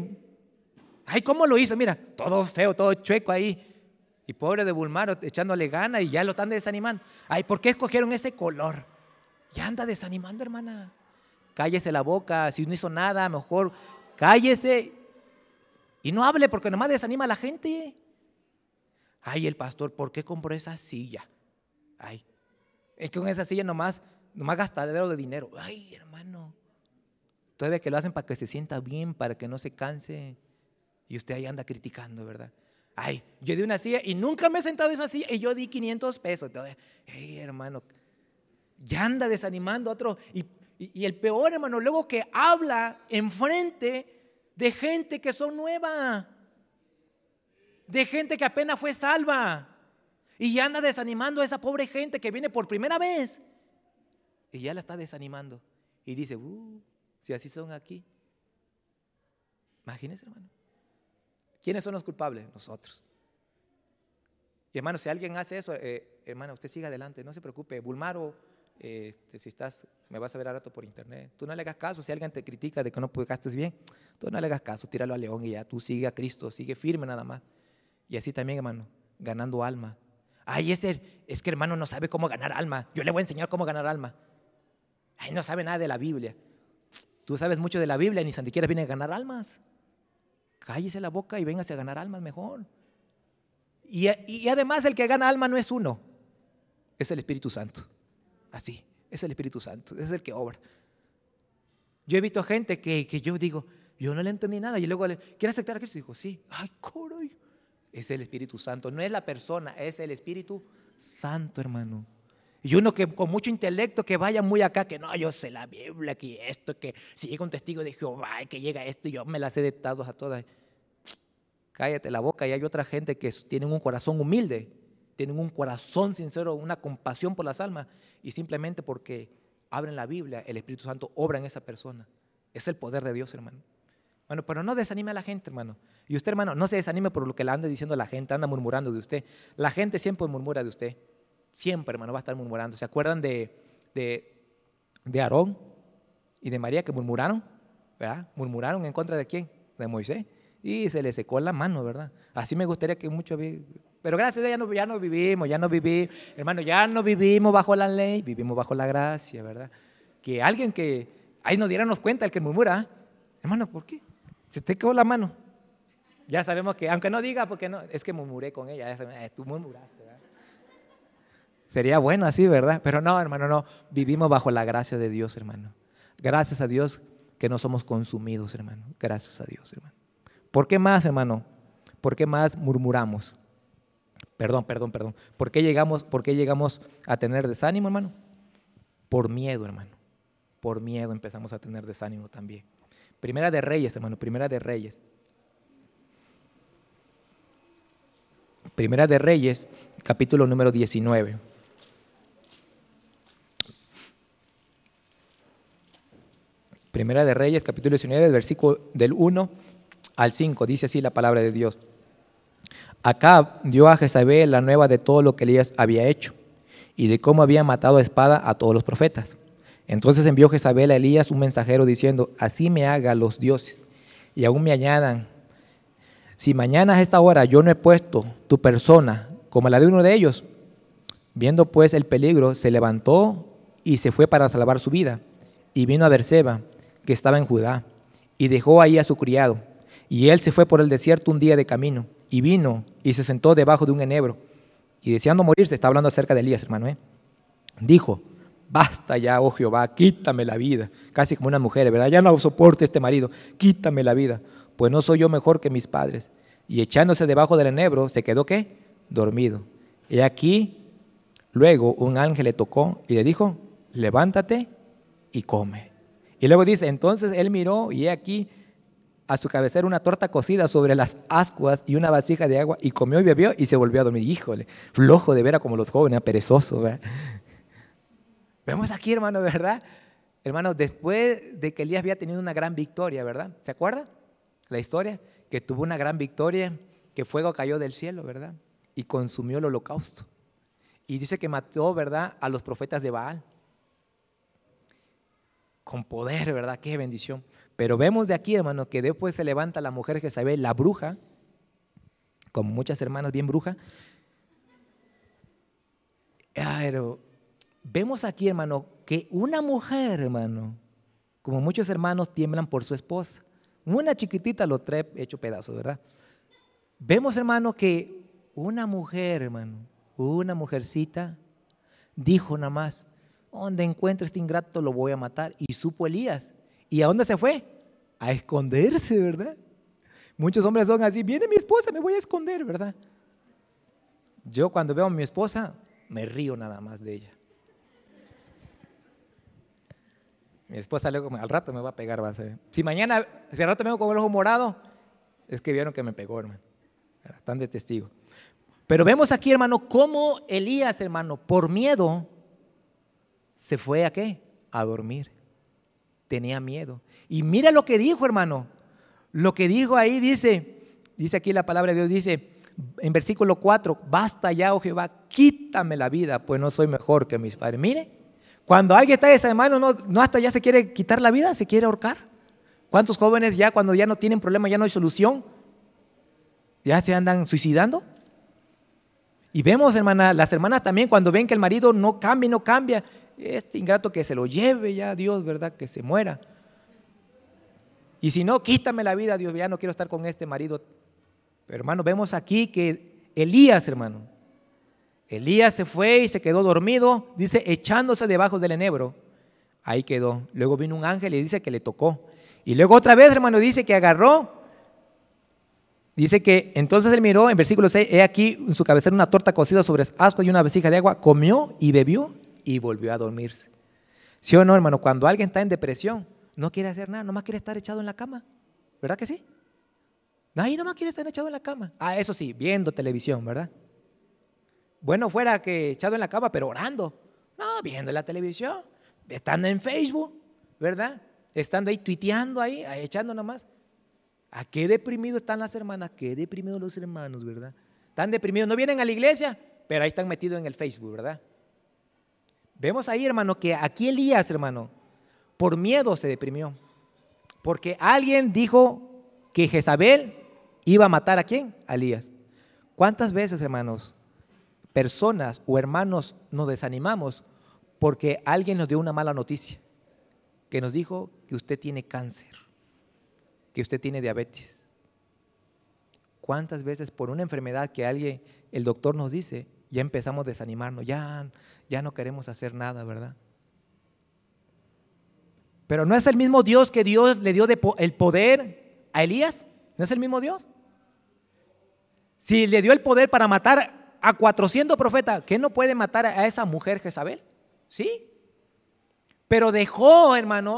ay, ¿cómo lo hizo? Mira, todo feo, todo chueco ahí. Y pobre de Bulmaro echándole gana y ya lo están desanimando. Ay, ¿por qué escogieron ese color? Ya anda desanimando, hermana. Cállese la boca, si no hizo nada, mejor cállese y no hable porque nomás desanima a la gente. Ay, el pastor, ¿por qué compró esa silla? Ay, es que con esa silla nomás gastadero de dinero. Ay, hermano, todavía que lo hacen para que se sienta bien, para que no se canse. Y usted ahí anda criticando, ¿verdad? Ay, yo di una silla y nunca me he sentado en esa silla y yo di 500 pesos. Ay, hermano, ya anda desanimando a otro. Y el peor, hermano, luego que habla enfrente de gente que son nueva, de gente que apenas fue salva, y ya anda desanimando a esa pobre gente que viene por primera vez y ya la está desanimando y dice, si así son aquí. Imagínense, hermano. ¿Quiénes son los culpables? Nosotros. Y hermano, si alguien hace eso, hermano, usted siga adelante, no se preocupe. Bulmaro, si estás, me vas a ver a rato por internet. Tú no le hagas caso si alguien te critica de que no publicaste bien. Tú no le hagas caso, tíralo a León y ya. Tú sigue a Cristo, sigue firme nada más. Y así también, hermano, ganando alma. Ay, es que hermano no sabe cómo ganar alma. Yo le voy a enseñar cómo ganar alma. Ay, no sabe nada de la Biblia. Tú sabes mucho de la Biblia, ni siquiera viene a ganar almas. Cállese la boca y véngase a ganar almas mejor. Y además el que gana alma no es uno, es el Espíritu Santo. Así, es el Espíritu Santo, es el que obra. Yo he visto gente que yo digo, yo no le entendí nada, y luego ¿quiere aceptar a Cristo? Y digo, sí. Ay, caray. Es el Espíritu Santo, no es la persona, es el Espíritu Santo, hermano. Y uno que con mucho intelecto que vaya muy acá, que no, yo sé la Biblia, que esto, que si llega un testigo de Jehová, que llega esto, y yo me las he de todas a todas. Cállate la boca. Y hay otra gente que tienen un corazón humilde, tienen un corazón sincero, una compasión por las almas, y simplemente porque abren la Biblia, el Espíritu Santo obra en esa persona. Es el poder de Dios, hermano. Bueno, pero no desanime a la gente, hermano. Y usted, hermano, no se desanime por lo que le anda diciendo la gente, anda murmurando de usted. La gente siempre murmura de usted. Siempre, hermano, va a estar murmurando. ¿Se acuerdan de Aarón y de María que murmuraron? ¿Verdad? ¿Murmuraron en contra de quién? De Moisés. Y se le secó la mano, ¿verdad? Así me gustaría que muchos... Pero gracias a Dios ya no vivimos. Hermano, ya no vivimos bajo la ley, vivimos bajo la gracia, ¿verdad? Que alguien que... Ahí nos diéramos cuenta, el que murmura, hermano, ¿por qué? Se te quedó la mano. Ya sabemos que, aunque no diga, porque no, es que murmuré con ella, tú murmuraste, ¿verdad? Sería bueno así, ¿verdad? Pero no, hermano, no. Vivimos bajo la gracia de Dios, hermano. Gracias a Dios que no somos consumidos, hermano. Gracias a Dios, hermano. ¿Por qué más, hermano? ¿Por qué más murmuramos? Perdón. ¿Por qué llegamos a tener desánimo, hermano? Por miedo, hermano. Por miedo empezamos a tener desánimo también. Primera de Reyes, hermano. Primera de Reyes, capítulo número 19. Primera de Reyes, capítulo 19, versículo del 1 al 5, dice así la palabra de Dios. Acab dio a Jezabel la nueva de todo lo que Elías había hecho y de cómo había matado a espada a todos los profetas. Entonces envió Jezabel a Elías un mensajero diciendo, así me hagan los dioses y aún me añadan, si mañana a esta hora yo no he puesto tu persona como la de uno de ellos. Viendo pues el peligro, se levantó y se fue para salvar su vida y vino a Berseba, que estaba en Judá, y dejó ahí a su criado. Y él se fue por el desierto un día de camino, y vino y se sentó debajo de un enebro. Y deseando morirse, está hablando acerca de Elías, hermano, dijo, basta ya, oh Jehová, quítame la vida. Casi como una mujer, ¿verdad? Ya no soporto este marido, quítame la vida, pues no soy yo mejor que mis padres. Y echándose debajo del enebro, se quedó, ¿qué? Dormido. Y aquí, luego un ángel le tocó y le dijo, levántate y come. Y luego dice, entonces él miró y he aquí a su cabecera una torta cocida sobre las ascuas y una vasija de agua, y comió y bebió y se volvió a dormir. Híjole, flojo de veras como los jóvenes, perezoso, ¿verdad? Vemos aquí, hermano, ¿verdad? Hermano, después de que Elías había tenido una gran victoria, ¿verdad? ¿Se acuerda la historia? que tuvo una gran victoria, que fuego cayó del cielo, ¿verdad? Y consumió el holocausto. Y dice que mató, ¿verdad?, a los profetas de Baal. Con poder, ¿verdad? Qué bendición. Pero vemos de aquí, hermano, que después se levanta la mujer Jezabel, la bruja, como muchas hermanas bien brujas. Pero vemos aquí, hermano, que una mujer, hermano, como muchos hermanos tiemblan por su esposa. Una chiquitita lo trae hecho pedazos, ¿verdad? Vemos, hermano, que una mujer, hermano, una mujercita, dijo nada más: donde encuentre este ingrato lo voy a matar. Y supo Elías. ¿Y a dónde se fue? A esconderse, ¿verdad? Muchos hombres son así: viene mi esposa, me voy a esconder, ¿verdad? Yo cuando veo a mi esposa, me río nada más de ella. Mi esposa luego, al rato me va a pegar, va a ser. Si al rato me veo con el ojo morado, es que vieron que me pegó, hermano. Están de testigo. Pero vemos aquí, hermano, cómo Elías, hermano, por miedo, se fue ¿a qué? A dormir. Tenía miedo. Y mira lo que dijo, hermano. Lo que dijo ahí dice aquí la palabra de Dios, dice en versículo 4: basta ya, oh Jehová, quítame la vida, pues no soy mejor que mis padres. Mire, cuando alguien está de esa mano, no hasta ya se quiere quitar la vida, se quiere ahorcar. ¿Cuántos jóvenes ya cuando ya no tienen problema, ya no hay solución, ya se andan suicidando? Y vemos, hermana, las hermanas también cuando ven que el marido no cambia, este ingrato que se lo lleve ya Dios, ¿verdad? Que se muera. Y si no, quítame la vida, Dios, ya no quiero estar con este marido. Pero hermano, vemos aquí que Elías, hermano, Elías se fue y se quedó dormido, dice, echándose debajo del enebro. Ahí quedó. Luego vino un ángel y dice que le tocó. Y luego otra vez, hermano, dice que agarró. Dice que entonces él miró en versículo 6, he aquí en su cabecera una torta cocida sobre ascuas y una vasija de agua, comió y bebió y volvió a dormirse. ¿Sí o no, hermano? Cuando alguien está en depresión, no quiere hacer nada, nomás quiere estar echado en la cama. ¿Verdad que sí? Ahí nomás quiere estar echado en la cama. Eso sí, viendo televisión, ¿verdad? Bueno, fuera que echado en la cama, pero orando. No, viendo la televisión, estando en Facebook, ¿verdad? Estando ahí tuiteando ahí echando nomás. ¿A qué deprimidos están las hermanas? ¿Qué deprimidos los hermanos, verdad? Están deprimidos, no vienen a la iglesia, pero ahí están metidos en el Facebook, ¿verdad? Vemos ahí, hermano, que aquí Elías, hermano, por miedo se deprimió. Porque alguien dijo que Jezabel iba a matar ¿a quién? A Elías. ¿Cuántas veces, hermanos, personas o hermanos nos desanimamos porque alguien nos dio una mala noticia? Que nos dijo que usted tiene cáncer, que usted tiene diabetes. ¿Cuántas veces por una enfermedad que el doctor nos dice, ya empezamos a desanimarnos, ya no queremos hacer nada, ¿verdad? Pero ¿no es el mismo Dios que Dios le dio el poder a Elías? ¿No es el mismo Dios? Si le dio el poder para matar a 400 profetas, ¿qué no puede matar a esa mujer Jezabel? Sí. Pero dejó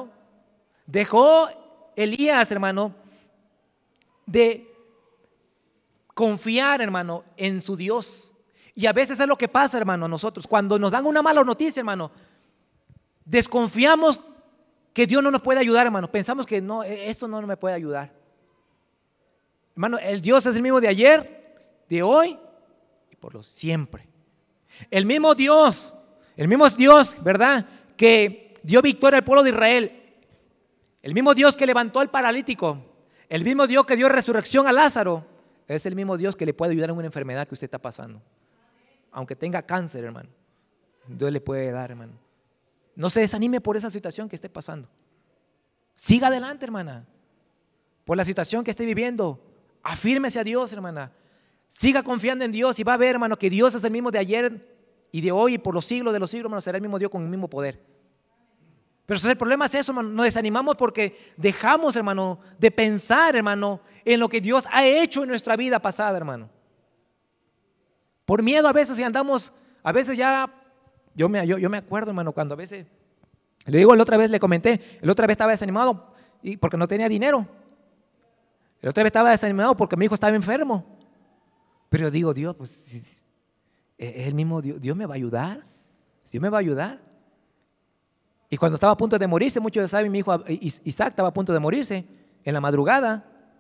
Elías, hermano, de confiar, hermano, en su Dios. Y a veces es lo que pasa, hermano, nosotros. Cuando nos dan una mala noticia, hermano, desconfiamos que Dios no nos puede ayudar, hermano. Pensamos que no, esto no me puede ayudar. Hermano, el Dios es el mismo de ayer, de hoy y por los siempre. El mismo Dios, ¿verdad? Que dio victoria al pueblo de Israel. El mismo Dios que levantó al paralítico, el mismo Dios que dio resurrección a Lázaro, es el mismo Dios que le puede ayudar en una enfermedad que usted está pasando. Aunque tenga cáncer, hermano, Dios le puede dar, hermano. No se desanime por esa situación que esté pasando. Siga adelante, hermana, por la situación que esté viviendo. Afírmese a Dios, hermana. Siga confiando en Dios y va a ver, hermano, que Dios es el mismo de ayer y de hoy y por los siglos de los siglos, hermano, será el mismo Dios con el mismo poder. Pero el problema es eso, hermano, nos desanimamos porque dejamos, hermano, de pensar, hermano, en lo que Dios ha hecho en nuestra vida pasada, hermano. Por miedo a veces, si andamos, a veces ya, yo me acuerdo, hermano, cuando a veces, le digo, la otra vez le comenté, la otra vez estaba desanimado porque no tenía dinero. La otra vez estaba desanimado porque mi hijo estaba enfermo. Pero yo digo, Dios, pues es el mismo Dios, Dios me va a ayudar, Dios me va a ayudar. Y cuando estaba a punto de morirse, muchos saben, mi hijo Isaac estaba a punto de morirse en la madrugada.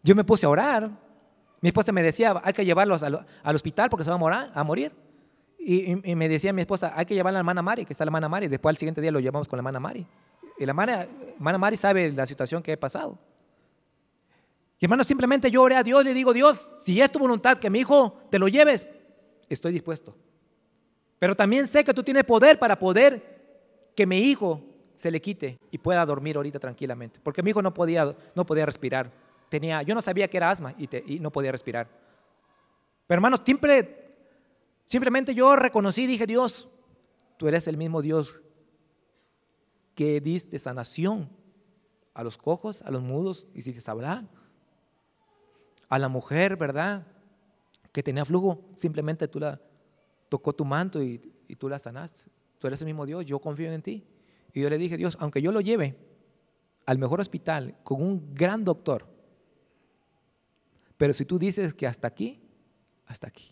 Yo me puse a orar. Mi esposa me decía, hay que llevarlos al hospital porque se va a morir. Y me decía mi esposa, hay que llevar a la hermana Mari, que está la hermana Mari. Después al siguiente día lo llevamos con la hermana Mari. Y la hermana Mari sabe la situación que he pasado. Y hermano, simplemente yo oré a Dios, le digo, Dios, si es tu voluntad que mi hijo te lo lleves, estoy dispuesto. Pero también sé que tú tienes poder para poder que mi hijo se le quite y pueda dormir ahorita tranquilamente. Porque mi hijo no podía respirar. Yo no sabía que era asma y no podía respirar. Pero hermanos, simplemente yo reconocí y dije, Dios, tú eres el mismo Dios que diste sanación a los cojos, a los mudos, y si se hablar. A la mujer, ¿verdad?, que tenía flujo, simplemente tú la tocó tu manto y tú la sanaste. Tú eres el mismo Dios, yo confío en ti. Y yo le dije, Dios, aunque yo lo lleve al mejor hospital con un gran doctor, pero si tú dices que hasta aquí, hasta aquí.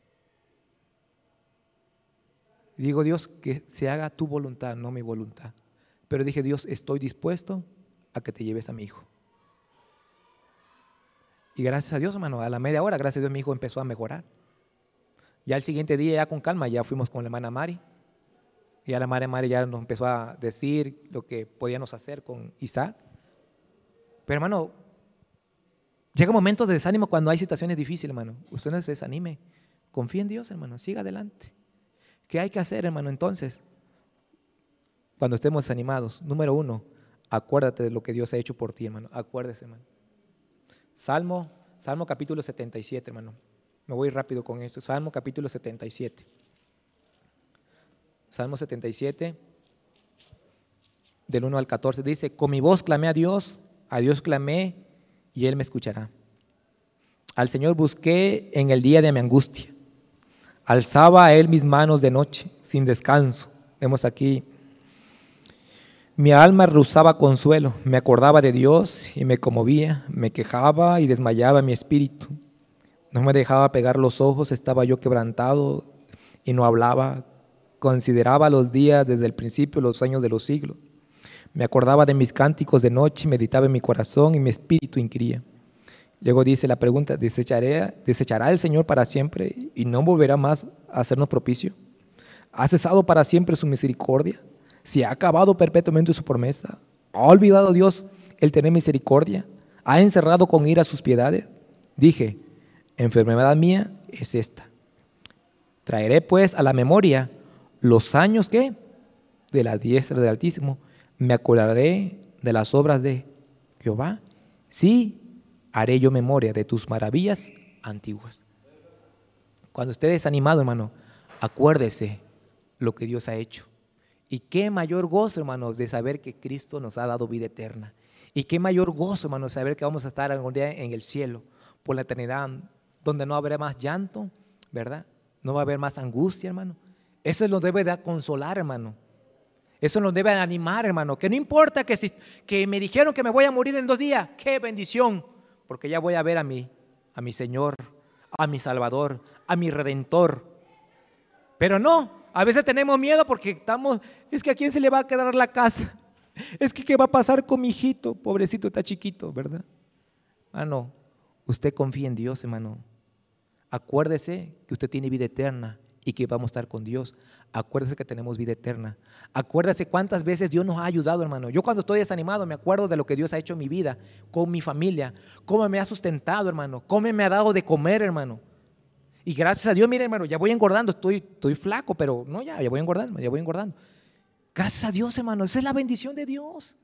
Y digo, Dios, que se haga tu voluntad, no mi voluntad. Pero dije, Dios, estoy dispuesto a que te lleves a mi hijo. Y gracias a Dios, hermano, a la media hora, gracias a Dios, mi hijo empezó a mejorar. Ya el siguiente día, ya con calma, ya fuimos con la hermana Mari. Y ya la hermana Mari ya nos empezó a decir lo que podíamos hacer con Isaac. Pero hermano, llega momentos de desánimo cuando hay situaciones difíciles, hermano. Usted no se desanime. Confía en Dios, hermano. Siga adelante. ¿Qué hay que hacer, hermano? Entonces, cuando estemos desanimados, número 1, acuérdate de lo que Dios ha hecho por ti, hermano. Acuérdese, hermano. Salmo capítulo 77, hermano. Me voy rápido con esto. Salmo capítulo 77. Salmo 77, del 1 al 14. Dice, con mi voz clamé a Dios clamé y Él me escuchará. Al Señor busqué en el día de mi angustia. Alzaba a Él mis manos de noche, sin descanso. Vemos aquí, mi alma rehusaba consuelo, me acordaba de Dios y me conmovía, me quejaba y desmayaba mi espíritu. No me dejaba pegar los ojos, estaba yo quebrantado y no hablaba. Consideraba los días desde el principio, los años de los siglos. Me acordaba de mis cánticos de noche, meditaba en mi corazón y mi espíritu inquiría. Luego dice la pregunta, ¿desechará el Señor para siempre y no volverá más a hacernos propicio? ¿Ha cesado para siempre su misericordia? ¿Se ha acabado perpetuamente su promesa? ¿Ha olvidado Dios el tener misericordia? ¿Ha encerrado con ira sus piedades? Dije, enfermedad mía es esta. Traeré pues a la memoria los años que de la diestra del Altísimo. Me acordaré de las obras de Jehová. Sí, haré yo memoria de tus maravillas antiguas. Cuando esté desanimado, hermano, acuérdese lo que Dios ha hecho. Y qué mayor gozo, hermanos, de saber que Cristo nos ha dado vida eterna. Y qué mayor gozo, hermanos, de saber que vamos a estar algún día en el cielo, por la eternidad, donde no habrá más llanto, ¿verdad? No va a haber más angustia, hermano. Eso nos debe de consolar, hermano. Eso nos debe de animar, hermano. Que no importa que me dijeron que me voy a morir en 2 días. ¡Qué bendición! Porque ya voy a ver a mi Señor, a mi Salvador, a mi Redentor. Pero no, a veces tenemos miedo porque es que a quién se le va a quedar la casa. Es que qué va a pasar con mi hijito, pobrecito, está chiquito, ¿verdad? No, usted confía en Dios, hermano. Acuérdese que usted tiene vida eterna y que vamos a estar con Dios. Acuérdese que tenemos vida eterna. Acuérdese cuántas veces Dios nos ha ayudado, hermano. Yo cuando estoy desanimado me acuerdo de lo que Dios ha hecho en mi vida, con mi familia, cómo me ha sustentado, hermano, cómo me ha dado de comer, hermano. Y gracias a Dios, mire, hermano, ya voy engordando, estoy flaco, pero no, ya voy engordando. Gracias a Dios, hermano, esa es la bendición de Dios.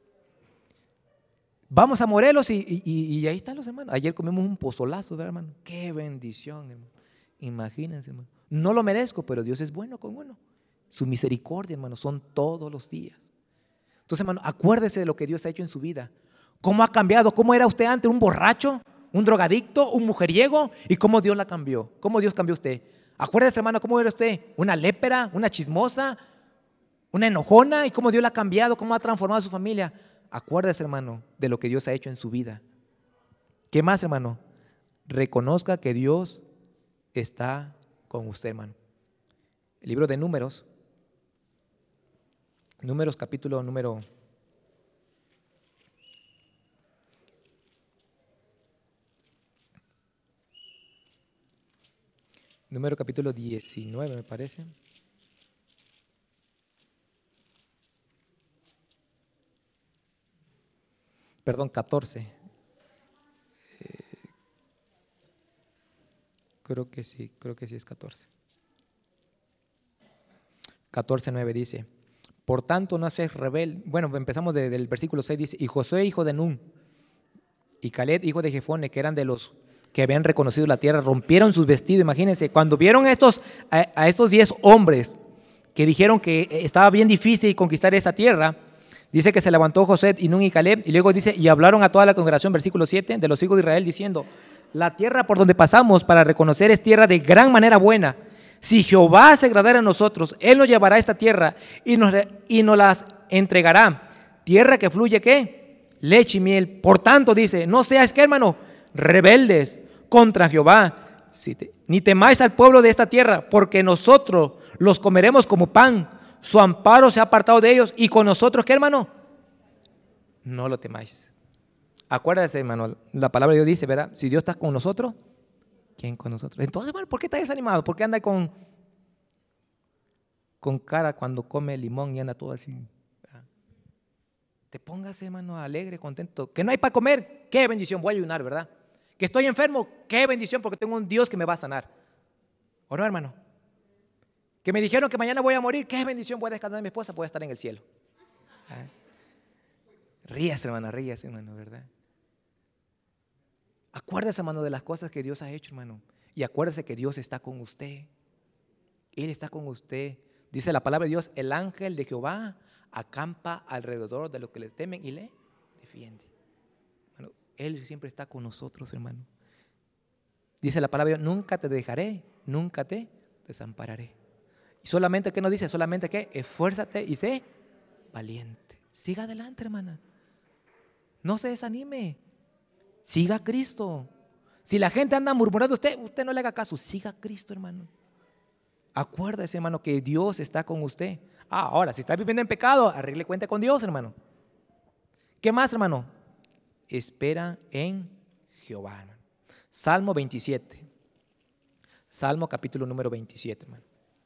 Vamos a Morelos y ahí están los hermanos. Ayer comimos un pozolazo, ¿verdad, hermano? Qué bendición, hermano. Imagínense, hermano. No lo merezco, pero Dios es bueno con uno. Su misericordia, hermano, son todos los días. Entonces, hermano, acuérdese de lo que Dios ha hecho en su vida. ¿Cómo ha cambiado? ¿Cómo era usted antes? ¿Un borracho? ¿Un drogadicto? ¿Un mujeriego? ¿Y cómo Dios la cambió? ¿Cómo Dios cambió a usted? Acuérdese, hermano, ¿cómo era usted? ¿Una lépera? ¿Una chismosa? ¿Una enojona? ¿Y cómo Dios la ha cambiado? ¿Cómo ha transformado a su familia? Acuérdese, hermano, de lo que Dios ha hecho en su vida. ¿Qué más, hermano? Reconozca que Dios está con usted, hermano. El libro de Números capítulo número Número capítulo 19, me parece. Perdón, 14. Creo que sí es 14. 14:9 dice: por tanto no seas rebelde. Bueno, empezamos del versículo 6, dice: y Josué, hijo de Nun, y Caleb, hijo de Jefone, que eran de los que habían reconocido la tierra, rompieron sus vestidos. Imagínense, cuando vieron a estos 10 hombres que dijeron que estaba bien difícil conquistar esa tierra, dice que se levantó Josué y Nun y Caleb, y luego dice: y hablaron a toda la congregación, versículo 7, de los hijos de Israel, diciendo: la tierra por donde pasamos para reconocer es tierra de gran manera buena. Si Jehová se agradara a nosotros, Él nos llevará a esta tierra y nos las entregará. Tierra que fluye, ¿qué? Leche y miel. Por tanto, dice: no seáis, ¿qué, hermano? Rebeldes contra Jehová, ni temáis al pueblo de esta tierra, porque nosotros los comeremos como pan. Su amparo se ha apartado de ellos, y con nosotros, ¿qué, hermano? No lo temáis. Acuérdese, hermano, la palabra de Dios dice, ¿verdad? Si Dios está con nosotros, ¿quién con nosotros? Entonces, hermano, ¿por qué está desanimado? ¿Por qué anda con cara cuando come limón y anda todo así? Te pongas, hermano, alegre, contento. Que no hay para comer, qué bendición, voy a ayunar, ¿verdad? Que estoy enfermo, qué bendición, porque tengo un Dios que me va a sanar. ¿O no, hermano? Que me dijeron que mañana voy a morir, qué bendición, voy a descansar de mi esposa, voy a estar en el cielo. Ríase, hermano, ¿verdad? Acuérdese, hermano, de las cosas que Dios ha hecho, hermano. Y acuérdese que Dios está con usted. Él está con usted. Dice la palabra de Dios: el ángel de Jehová acampa alrededor de los que le temen y le defiende. Bueno, Él siempre está con nosotros, hermano. Dice la palabra de Dios: nunca te dejaré, nunca te desampararé. Y solamente, ¿qué nos dice? Solamente que esfuérzate y sé valiente. Siga adelante, hermana. No se desanime. Siga a Cristo. Si la gente anda murmurando, usted no le haga caso. Siga a Cristo, hermano. Acuérdese, hermano, que Dios está con usted. Ahora, si está viviendo en pecado, arregle cuenta con Dios, hermano. ¿Qué más, hermano? Espera en Jehová, hermano. Salmo 27. Salmo capítulo número 27, hermano.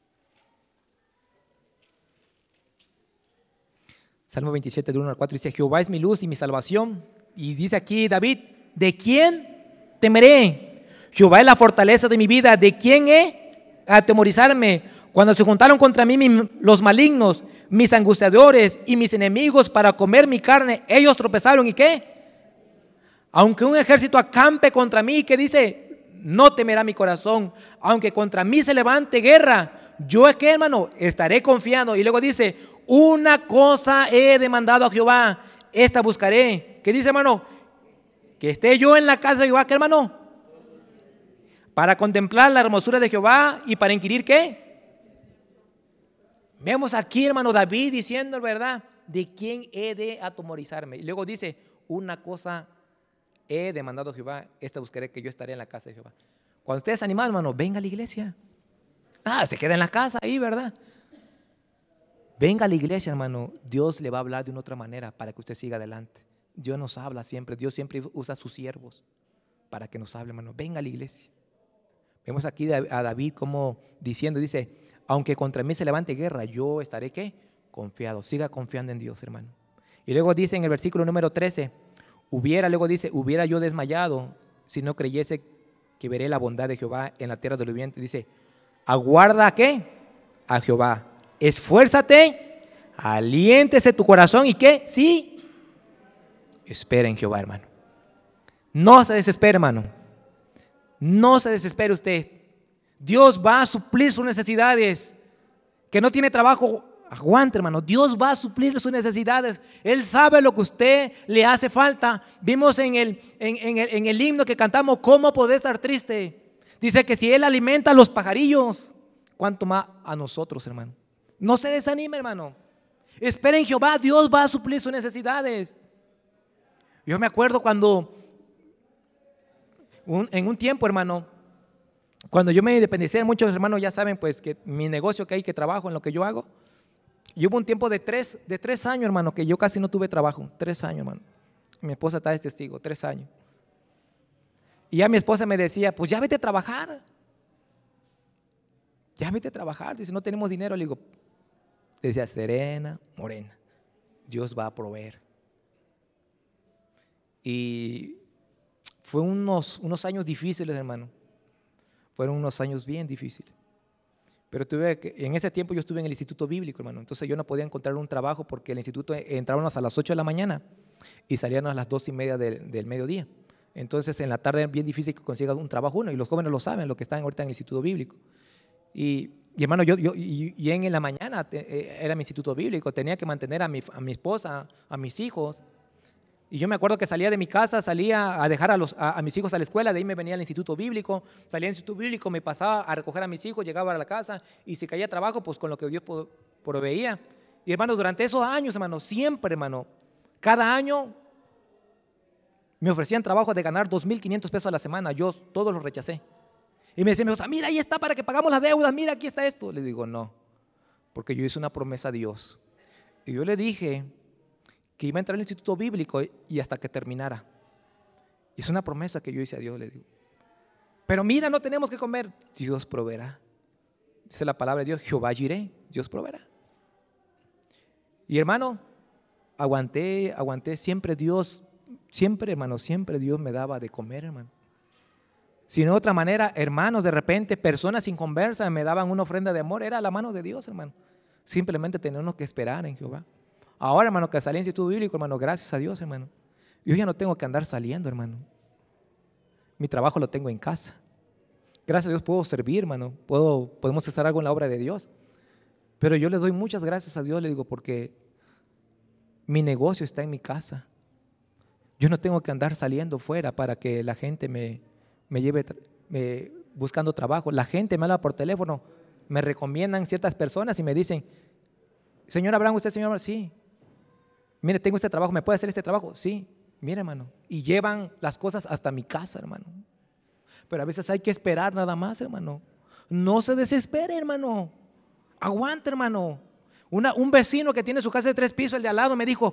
Salmo 27, del 1 al 4, dice: Jehová es mi luz y mi salvación. Y dice aquí David: ¿de quién temeré? Jehová es la fortaleza de mi vida. ¿De quién he atemorizarme? Cuando se juntaron contra mí los malignos, mis angustiadores y mis enemigos para comer mi carne, ellos tropezaron. ¿Y qué? Aunque un ejército acampe contra mí, ¿qué dice? No temerá mi corazón. Aunque contra mí se levante guerra, yo es que, hermano, estaré confiado. Y luego dice: una cosa he demandado a Jehová, esta buscaré. ¿Qué dice, hermano? Que esté yo en la casa de Jehová, ¿qué, hermano? Para contemplar la hermosura de Jehová y para inquirir, ¿qué? Vemos aquí, hermano, David diciendo, ¿verdad? ¿De quién he de atemorizarme? Y luego dice: una cosa he demandado a Jehová, esta buscaré, que yo estaré en la casa de Jehová. Cuando estés animado, hermano, venga a la iglesia. Se queda en la casa ahí, ¿verdad? Venga a la iglesia, hermano. Dios le va a hablar de una otra manera para que usted siga adelante. Dios nos habla siempre. Dios siempre usa a sus siervos para que nos hable, hermano. Venga a la iglesia. Vemos aquí a David como diciendo, dice: aunque contra mí se levante guerra, yo estaré, ¿qué? Confiado. Siga confiando en Dios, hermano. Y luego dice en el versículo número 13, hubiera yo desmayado si no creyese que veré la bondad de Jehová en la tierra de los vivientes. Dice: aguarda, ¿a qué? A Jehová. Esfuérzate, aliéntese tu corazón. ¿Y qué? Sí, espera en Jehová, hermano. No se desespere, hermano. No se desespere usted. Dios va a suplir sus necesidades. Que no tiene trabajo, aguante, hermano. Dios va a suplir sus necesidades. Él sabe lo que a usted le hace falta. Vimos en el himno que cantamos: ¿cómo poder estar triste? Dice que si Él alimenta a los pajarillos, ¿cuánto más a nosotros, hermano? No se desanime, hermano. Espera en Jehová. Dios va a suplir sus necesidades. Yo me acuerdo cuando en un tiempo, hermano, cuando yo me independicé, muchos hermanos ya saben pues que mi negocio que trabajo en lo que yo hago. Y hubo un tiempo de tres años, hermano, que yo casi no tuve trabajo. 3 años, hermano. Mi esposa está de testigo, 3 años. Y ya mi esposa me decía: pues ya vete a trabajar. ya vete a trabajar. Dice, no tenemos dinero. Le digo, decía, serena, morena, Dios va a proveer. Y fue unos años difíciles, hermano. Fueron unos años bien difíciles. Pero en ese tiempo yo estuve en el instituto bíblico, hermano. Entonces yo no podía encontrar un trabajo porque el instituto entrábamos a las 8 de la mañana y salíamos a las 2:30 del mediodía. Entonces en la tarde es bien difícil que consigas un trabajo uno, y los jóvenes lo saben, los que están ahorita en el instituto bíblico. Y hermano, y en la mañana era mi instituto bíblico, tenía que mantener a mi esposa, a mis hijos. Y yo me acuerdo que salía de mi casa, salía a dejar a mis hijos a la escuela, de ahí me venía al instituto bíblico, salía al instituto bíblico, me pasaba a recoger a mis hijos, llegaba a la casa, y si caía trabajo, pues con lo que Dios proveía. Y hermanos, durante esos años, hermano, siempre, hermano, cada año me ofrecían trabajo de ganar 2,500 pesos a la semana. Yo todos los rechacé. Y me decían, mira, ahí está para que pagamos las deudas, mira, aquí está esto. Le digo, no, porque yo hice una promesa a Dios. Y yo le dije que iba a entrar al instituto bíblico y hasta que terminara. Y es una promesa que yo hice a Dios, le digo. Pero mira, no tenemos que comer. Dios proveerá. Dice la palabra de Dios, Jehová Jireh, Dios proveerá. Y hermano, aguanté, siempre Dios, hermano, siempre Dios me daba de comer, hermano. Si no de otra manera, hermanos, de repente, personas sin conversa me daban una ofrenda de amor, era la mano de Dios, hermano. Simplemente teníamos que esperar en Jehová. Ahora, hermano, que salí en instituto bíblico, hermano, gracias a Dios, hermano. Yo ya no tengo que andar saliendo, hermano. Mi trabajo lo tengo en casa. Gracias a Dios puedo servir, hermano. Podemos hacer algo en la obra de Dios. Pero yo le doy muchas gracias a Dios, le digo, porque mi negocio está en mi casa. Yo no tengo que andar saliendo fuera para que la gente me lleve buscando trabajo. La gente me habla por teléfono, me recomiendan ciertas personas y me dicen, señor Abraham, ¿usted señor Abraham? Sí. Mire, tengo este trabajo, ¿me puede hacer este trabajo? Sí. Mire, hermano. Y llevan las cosas hasta mi casa, hermano. Pero a veces hay que esperar nada más, hermano. No se desespere, hermano. Aguante, hermano. Un vecino que tiene su casa de 3 pisos, el de al lado, me dijo,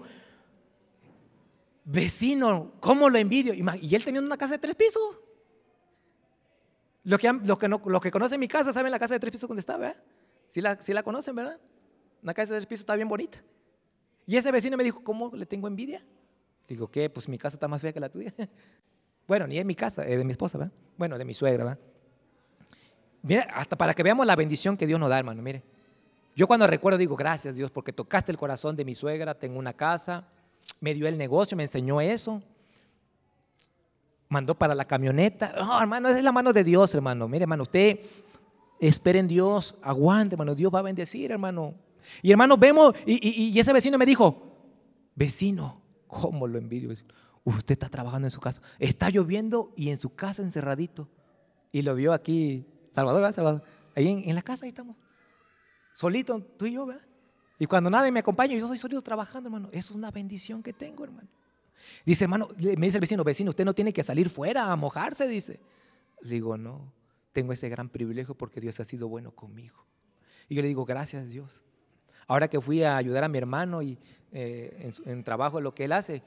vecino, ¿cómo lo envidio? Y él tenía una casa de 3 pisos. Los que conocen mi casa saben la casa de 3 pisos donde está, ¿verdad? Sí la conocen, ¿verdad? Una casa de 3 pisos está bien bonita. Y ese vecino me dijo, ¿cómo le tengo envidia? Digo, ¿qué? Pues mi casa está más fea que la tuya. Bueno, ni es mi casa, es de mi esposa, ¿verdad? Bueno, de mi suegra, ¿verdad? Mira, hasta para que veamos la bendición que Dios nos da, hermano, mire. Yo cuando recuerdo digo, gracias Dios, porque tocaste el corazón de mi suegra, tengo una casa, me dio el negocio, me enseñó eso. Mandó para la camioneta. No, hermano, esa es la mano de Dios, hermano. Mire, hermano, usted espere en Dios, aguante, hermano, Dios va a bendecir, hermano. Y hermano, vemos, y ese vecino me dijo, vecino, ¿cómo lo envidio? Usted está trabajando en su casa, está lloviendo y en su casa encerradito. Y lo vio aquí, Salvador, ¿verdad? Salvador. Ahí en la casa, ahí estamos, solito, tú y yo, ¿verdad? Y cuando nadie me acompaña, yo soy solito trabajando, hermano. Eso es una bendición que tengo, hermano. Dice, hermano, me dice el vecino, usted no tiene que salir fuera a mojarse, dice. Le digo, no, tengo ese gran privilegio porque Dios ha sido bueno conmigo. Y yo le digo, gracias Dios. Ahora que fui a ayudar a mi hermano y en trabajo en lo que él hace,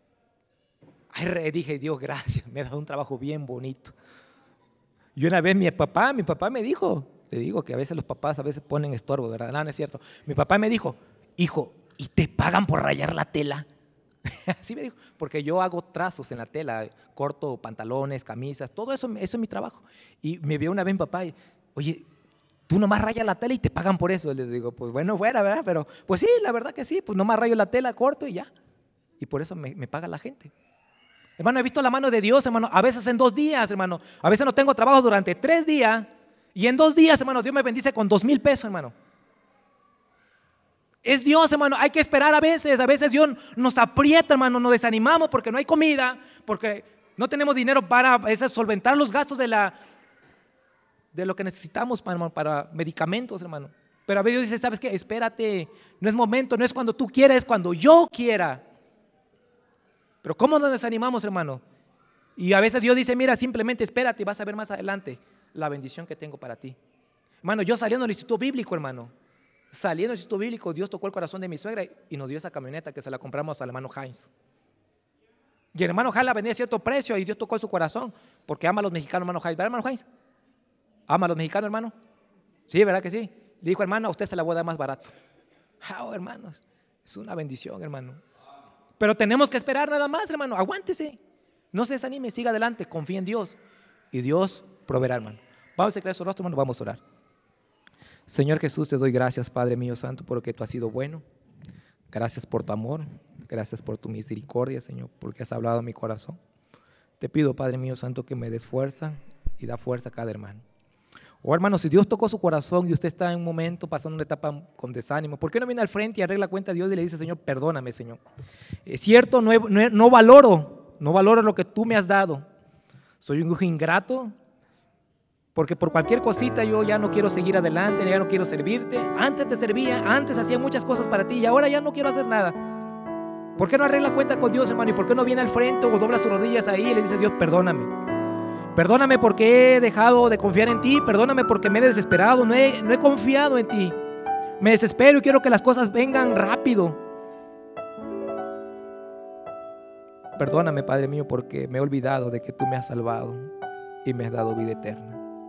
dije, Dios, gracias, me ha dado un trabajo bien bonito. Y una vez mi papá me dijo, te digo que a veces los papás ponen estorbo, ¿verdad? No, no es cierto. Mi papá me dijo, hijo, ¿y te pagan por rayar la tela? Así me dijo, porque yo hago trazos en la tela, corto pantalones, camisas, todo eso es mi trabajo. Y me vio una vez mi papá y, oye, tú nomás rayas la tela y te pagan por eso. Le digo, pues bueno, fuera, ¿verdad? Pero pues sí, la verdad que sí, pues nomás rayo la tela, corto y ya. Y por eso me paga la gente. Hermano, he visto la mano de Dios, hermano, a veces en 2 días, hermano. A veces no tengo trabajo durante 3 días y en 2 días, hermano, Dios me bendice con 2,000 pesos, hermano. Es Dios, hermano, hay que esperar a veces Dios nos aprieta, hermano, nos desanimamos porque no hay comida, porque no tenemos dinero para solventar los gastos de lo que necesitamos para medicamentos, hermano. Pero a veces Dios dice, ¿sabes qué? Espérate, no es momento, no es cuando tú quieras, es cuando yo quiera. Pero ¿cómo nos desanimamos, hermano? Y a veces Dios dice, mira, simplemente espérate y vas a ver más adelante la bendición que tengo para ti. Hermano, yo saliendo del instituto bíblico, hermano, saliendo del instituto bíblico, Dios tocó el corazón de mi suegra y nos dio esa camioneta que se la compramos al hermano Heinz. Y el hermano Heinz la vendía a cierto precio y Dios tocó su corazón porque ama a los mexicanos, hermano Heinz. ¿Verdad, hermano Heinz? ¿Ama a los mexicanos, hermano? Sí, ¿verdad que sí? Le dijo, hermano, a usted se la voy a dar más barato. Hermanos, es una bendición, hermano. Pero tenemos que esperar nada más, hermano. Aguántese. No se desanime, siga adelante, confía en Dios. Y Dios proveerá, hermano. Vamos a creer su rostro, hermano, vamos a orar. Señor Jesús, te doy gracias, Padre mío santo, porque tú has sido bueno. Gracias por tu amor, gracias por tu misericordia, Señor, porque has hablado a mi corazón. Te pido, Padre mío santo, que me des fuerza y da fuerza a cada hermano. Hermano, si Dios tocó su corazón y usted está en un momento pasando una etapa con desánimo, ¿por qué no viene al frente y arregla cuenta a Dios y le dice, Señor, perdóname, Señor? Es cierto, no valoro lo que tú me has dado. Soy un hijo ingrato, porque por cualquier cosita yo ya no quiero seguir adelante, ya no quiero servirte. Antes te servía, antes hacía muchas cosas para ti y ahora ya no quiero hacer nada. ¿Por qué no arregla cuenta con Dios, hermano? ¿Y por qué no viene al frente o dobla sus rodillas ahí y le dice, Dios, perdóname? Perdóname porque he dejado de confiar en ti. Perdóname porque me he desesperado, no he confiado en ti. Me desespero y quiero que las cosas vengan rápido. Perdóname, Padre mío, porque me he olvidado de que tú me has salvado y me has dado vida eterna.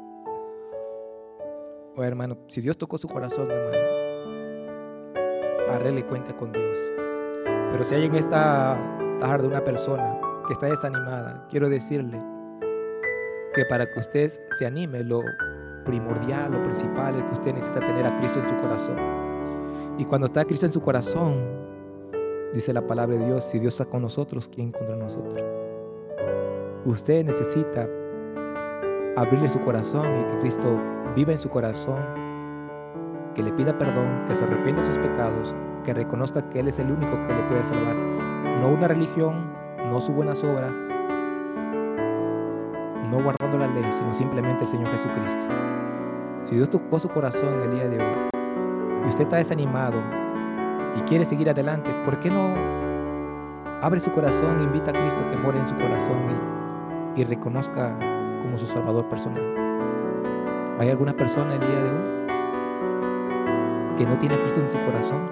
Hermano, si Dios tocó su corazón, hermano, arregle cuenta con Dios. Pero si hay en esta tarde una persona que está desanimada, quiero decirle que para que usted se anime, lo primordial, lo principal es que usted necesita tener a Cristo en su corazón. Y cuando está Cristo en su corazón, dice la palabra de Dios, si Dios está con nosotros, ¿quién contra nosotros? Usted necesita abrirle su corazón y que Cristo viva en su corazón, que le pida perdón, que se arrepienta de sus pecados, que reconozca que Él es el único que le puede salvar. No una religión, no sus buenas obras, no guardando la ley, sino simplemente el Señor Jesucristo. Si Dios tocó su corazón el día de hoy y usted está desanimado y quiere seguir adelante, ¿por qué no abre su corazón e invita a Cristo que more en su corazón y reconozca como su Salvador personal? ¿Hay alguna persona el día de hoy que no tiene a Cristo en su corazón?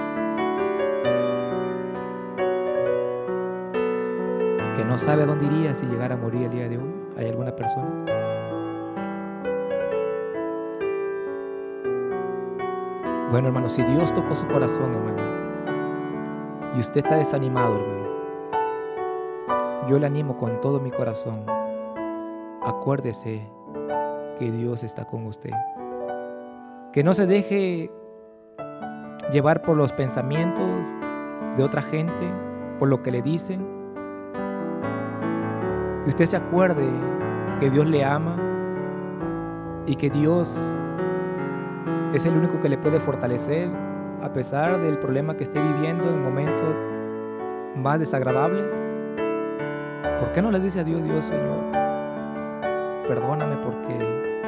Que no sabe a dónde iría si llegara a morir el día de hoy. ¿Hay alguna persona? Bueno, hermano, si Dios tocó su corazón, hermano, y usted está desanimado, hermano, yo le animo con todo mi corazón. Acuérdese que Dios está con usted. Que no se deje llevar por los pensamientos de otra gente, por lo que le dicen. Que usted se acuerde que Dios le ama y que Dios es el único que le puede fortalecer a pesar del problema que esté viviendo en momentos más desagradables. ¿Por qué no le dice a Dios, Dios, Señor, perdóname porque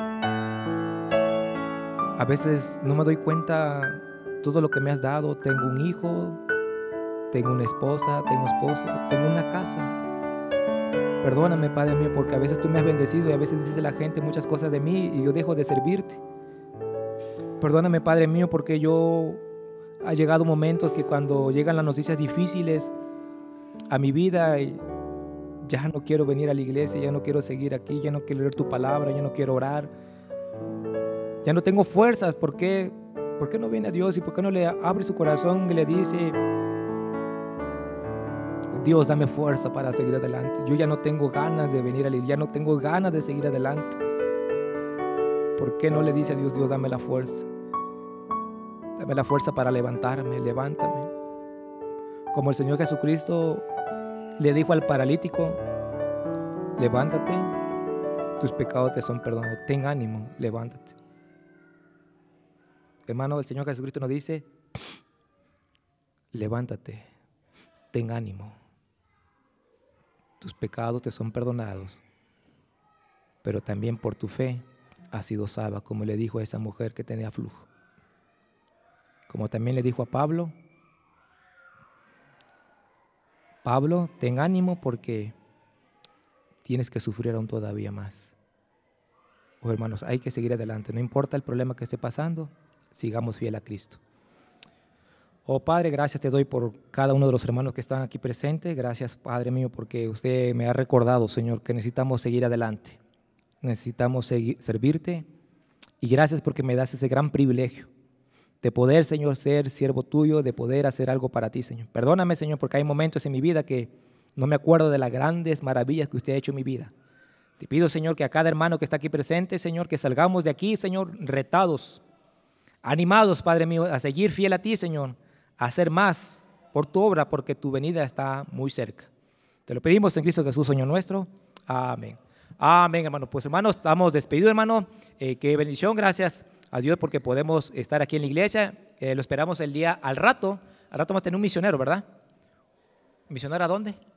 a veces no me doy cuenta todo lo que me has dado? Tengo un hijo, tengo una esposa, tengo esposo, tengo una casa. Perdóname, Padre mío, porque a veces tú me has bendecido y a veces dice la gente muchas cosas de mí y yo dejo de servirte. Perdóname, Padre mío, porque ha llegado momentos que cuando llegan las noticias difíciles a mi vida, ya no quiero venir a la iglesia, ya no quiero seguir aquí, ya no quiero leer tu palabra, ya no quiero orar. Ya no tengo fuerzas. ¿Por qué no viene a Dios y por qué no le abre su corazón y le dice, Dios, dame fuerza para seguir adelante? Yo ya no tengo ganas de venir a la iglesia, ya no tengo ganas de seguir adelante. ¿Por qué no le dice a Dios, Dios, dame la fuerza? Dame la fuerza para levantarme, levántame. Como el Señor Jesucristo le dijo al paralítico, levántate, tus pecados te son perdonados. Ten ánimo, levántate. Hermano, el Señor Jesucristo nos dice, levántate, ten ánimo. Tus pecados te son perdonados, pero también por tu fe has sido salva, como le dijo a esa mujer que tenía flujo. Como también le dijo a Pablo, Pablo, ten ánimo porque tienes que sufrir aún todavía más. Hermanos, hay que seguir adelante, no importa el problema que esté pasando, sigamos fiel a Cristo. Padre, gracias te doy por cada uno de los hermanos que están aquí presentes. Gracias, Padre mío, porque usted me ha recordado, Señor, que necesitamos seguir adelante. Necesitamos servirte Y gracias porque me das ese gran privilegio de poder, Señor, ser siervo tuyo, de poder hacer algo para ti, Señor. Perdóname, Señor, porque hay momentos en mi vida que no me acuerdo de las grandes maravillas que usted ha hecho en mi vida. Te pido, Señor, que a cada hermano que está aquí presente, Señor, que salgamos de aquí, Señor, retados, animados, Padre mío, a seguir fiel a ti, Señor, a hacer más por tu obra, porque tu venida está muy cerca. Te lo pedimos en Cristo Jesús, Señor nuestro. Amén. Amén, hermano. Pues, hermanos, estamos despedidos, hermano. Qué bendición, gracias a Dios porque podemos estar aquí en la iglesia. Lo esperamos el día al rato. Al rato vamos a tener un misionero, ¿verdad? ¿Misionero a dónde?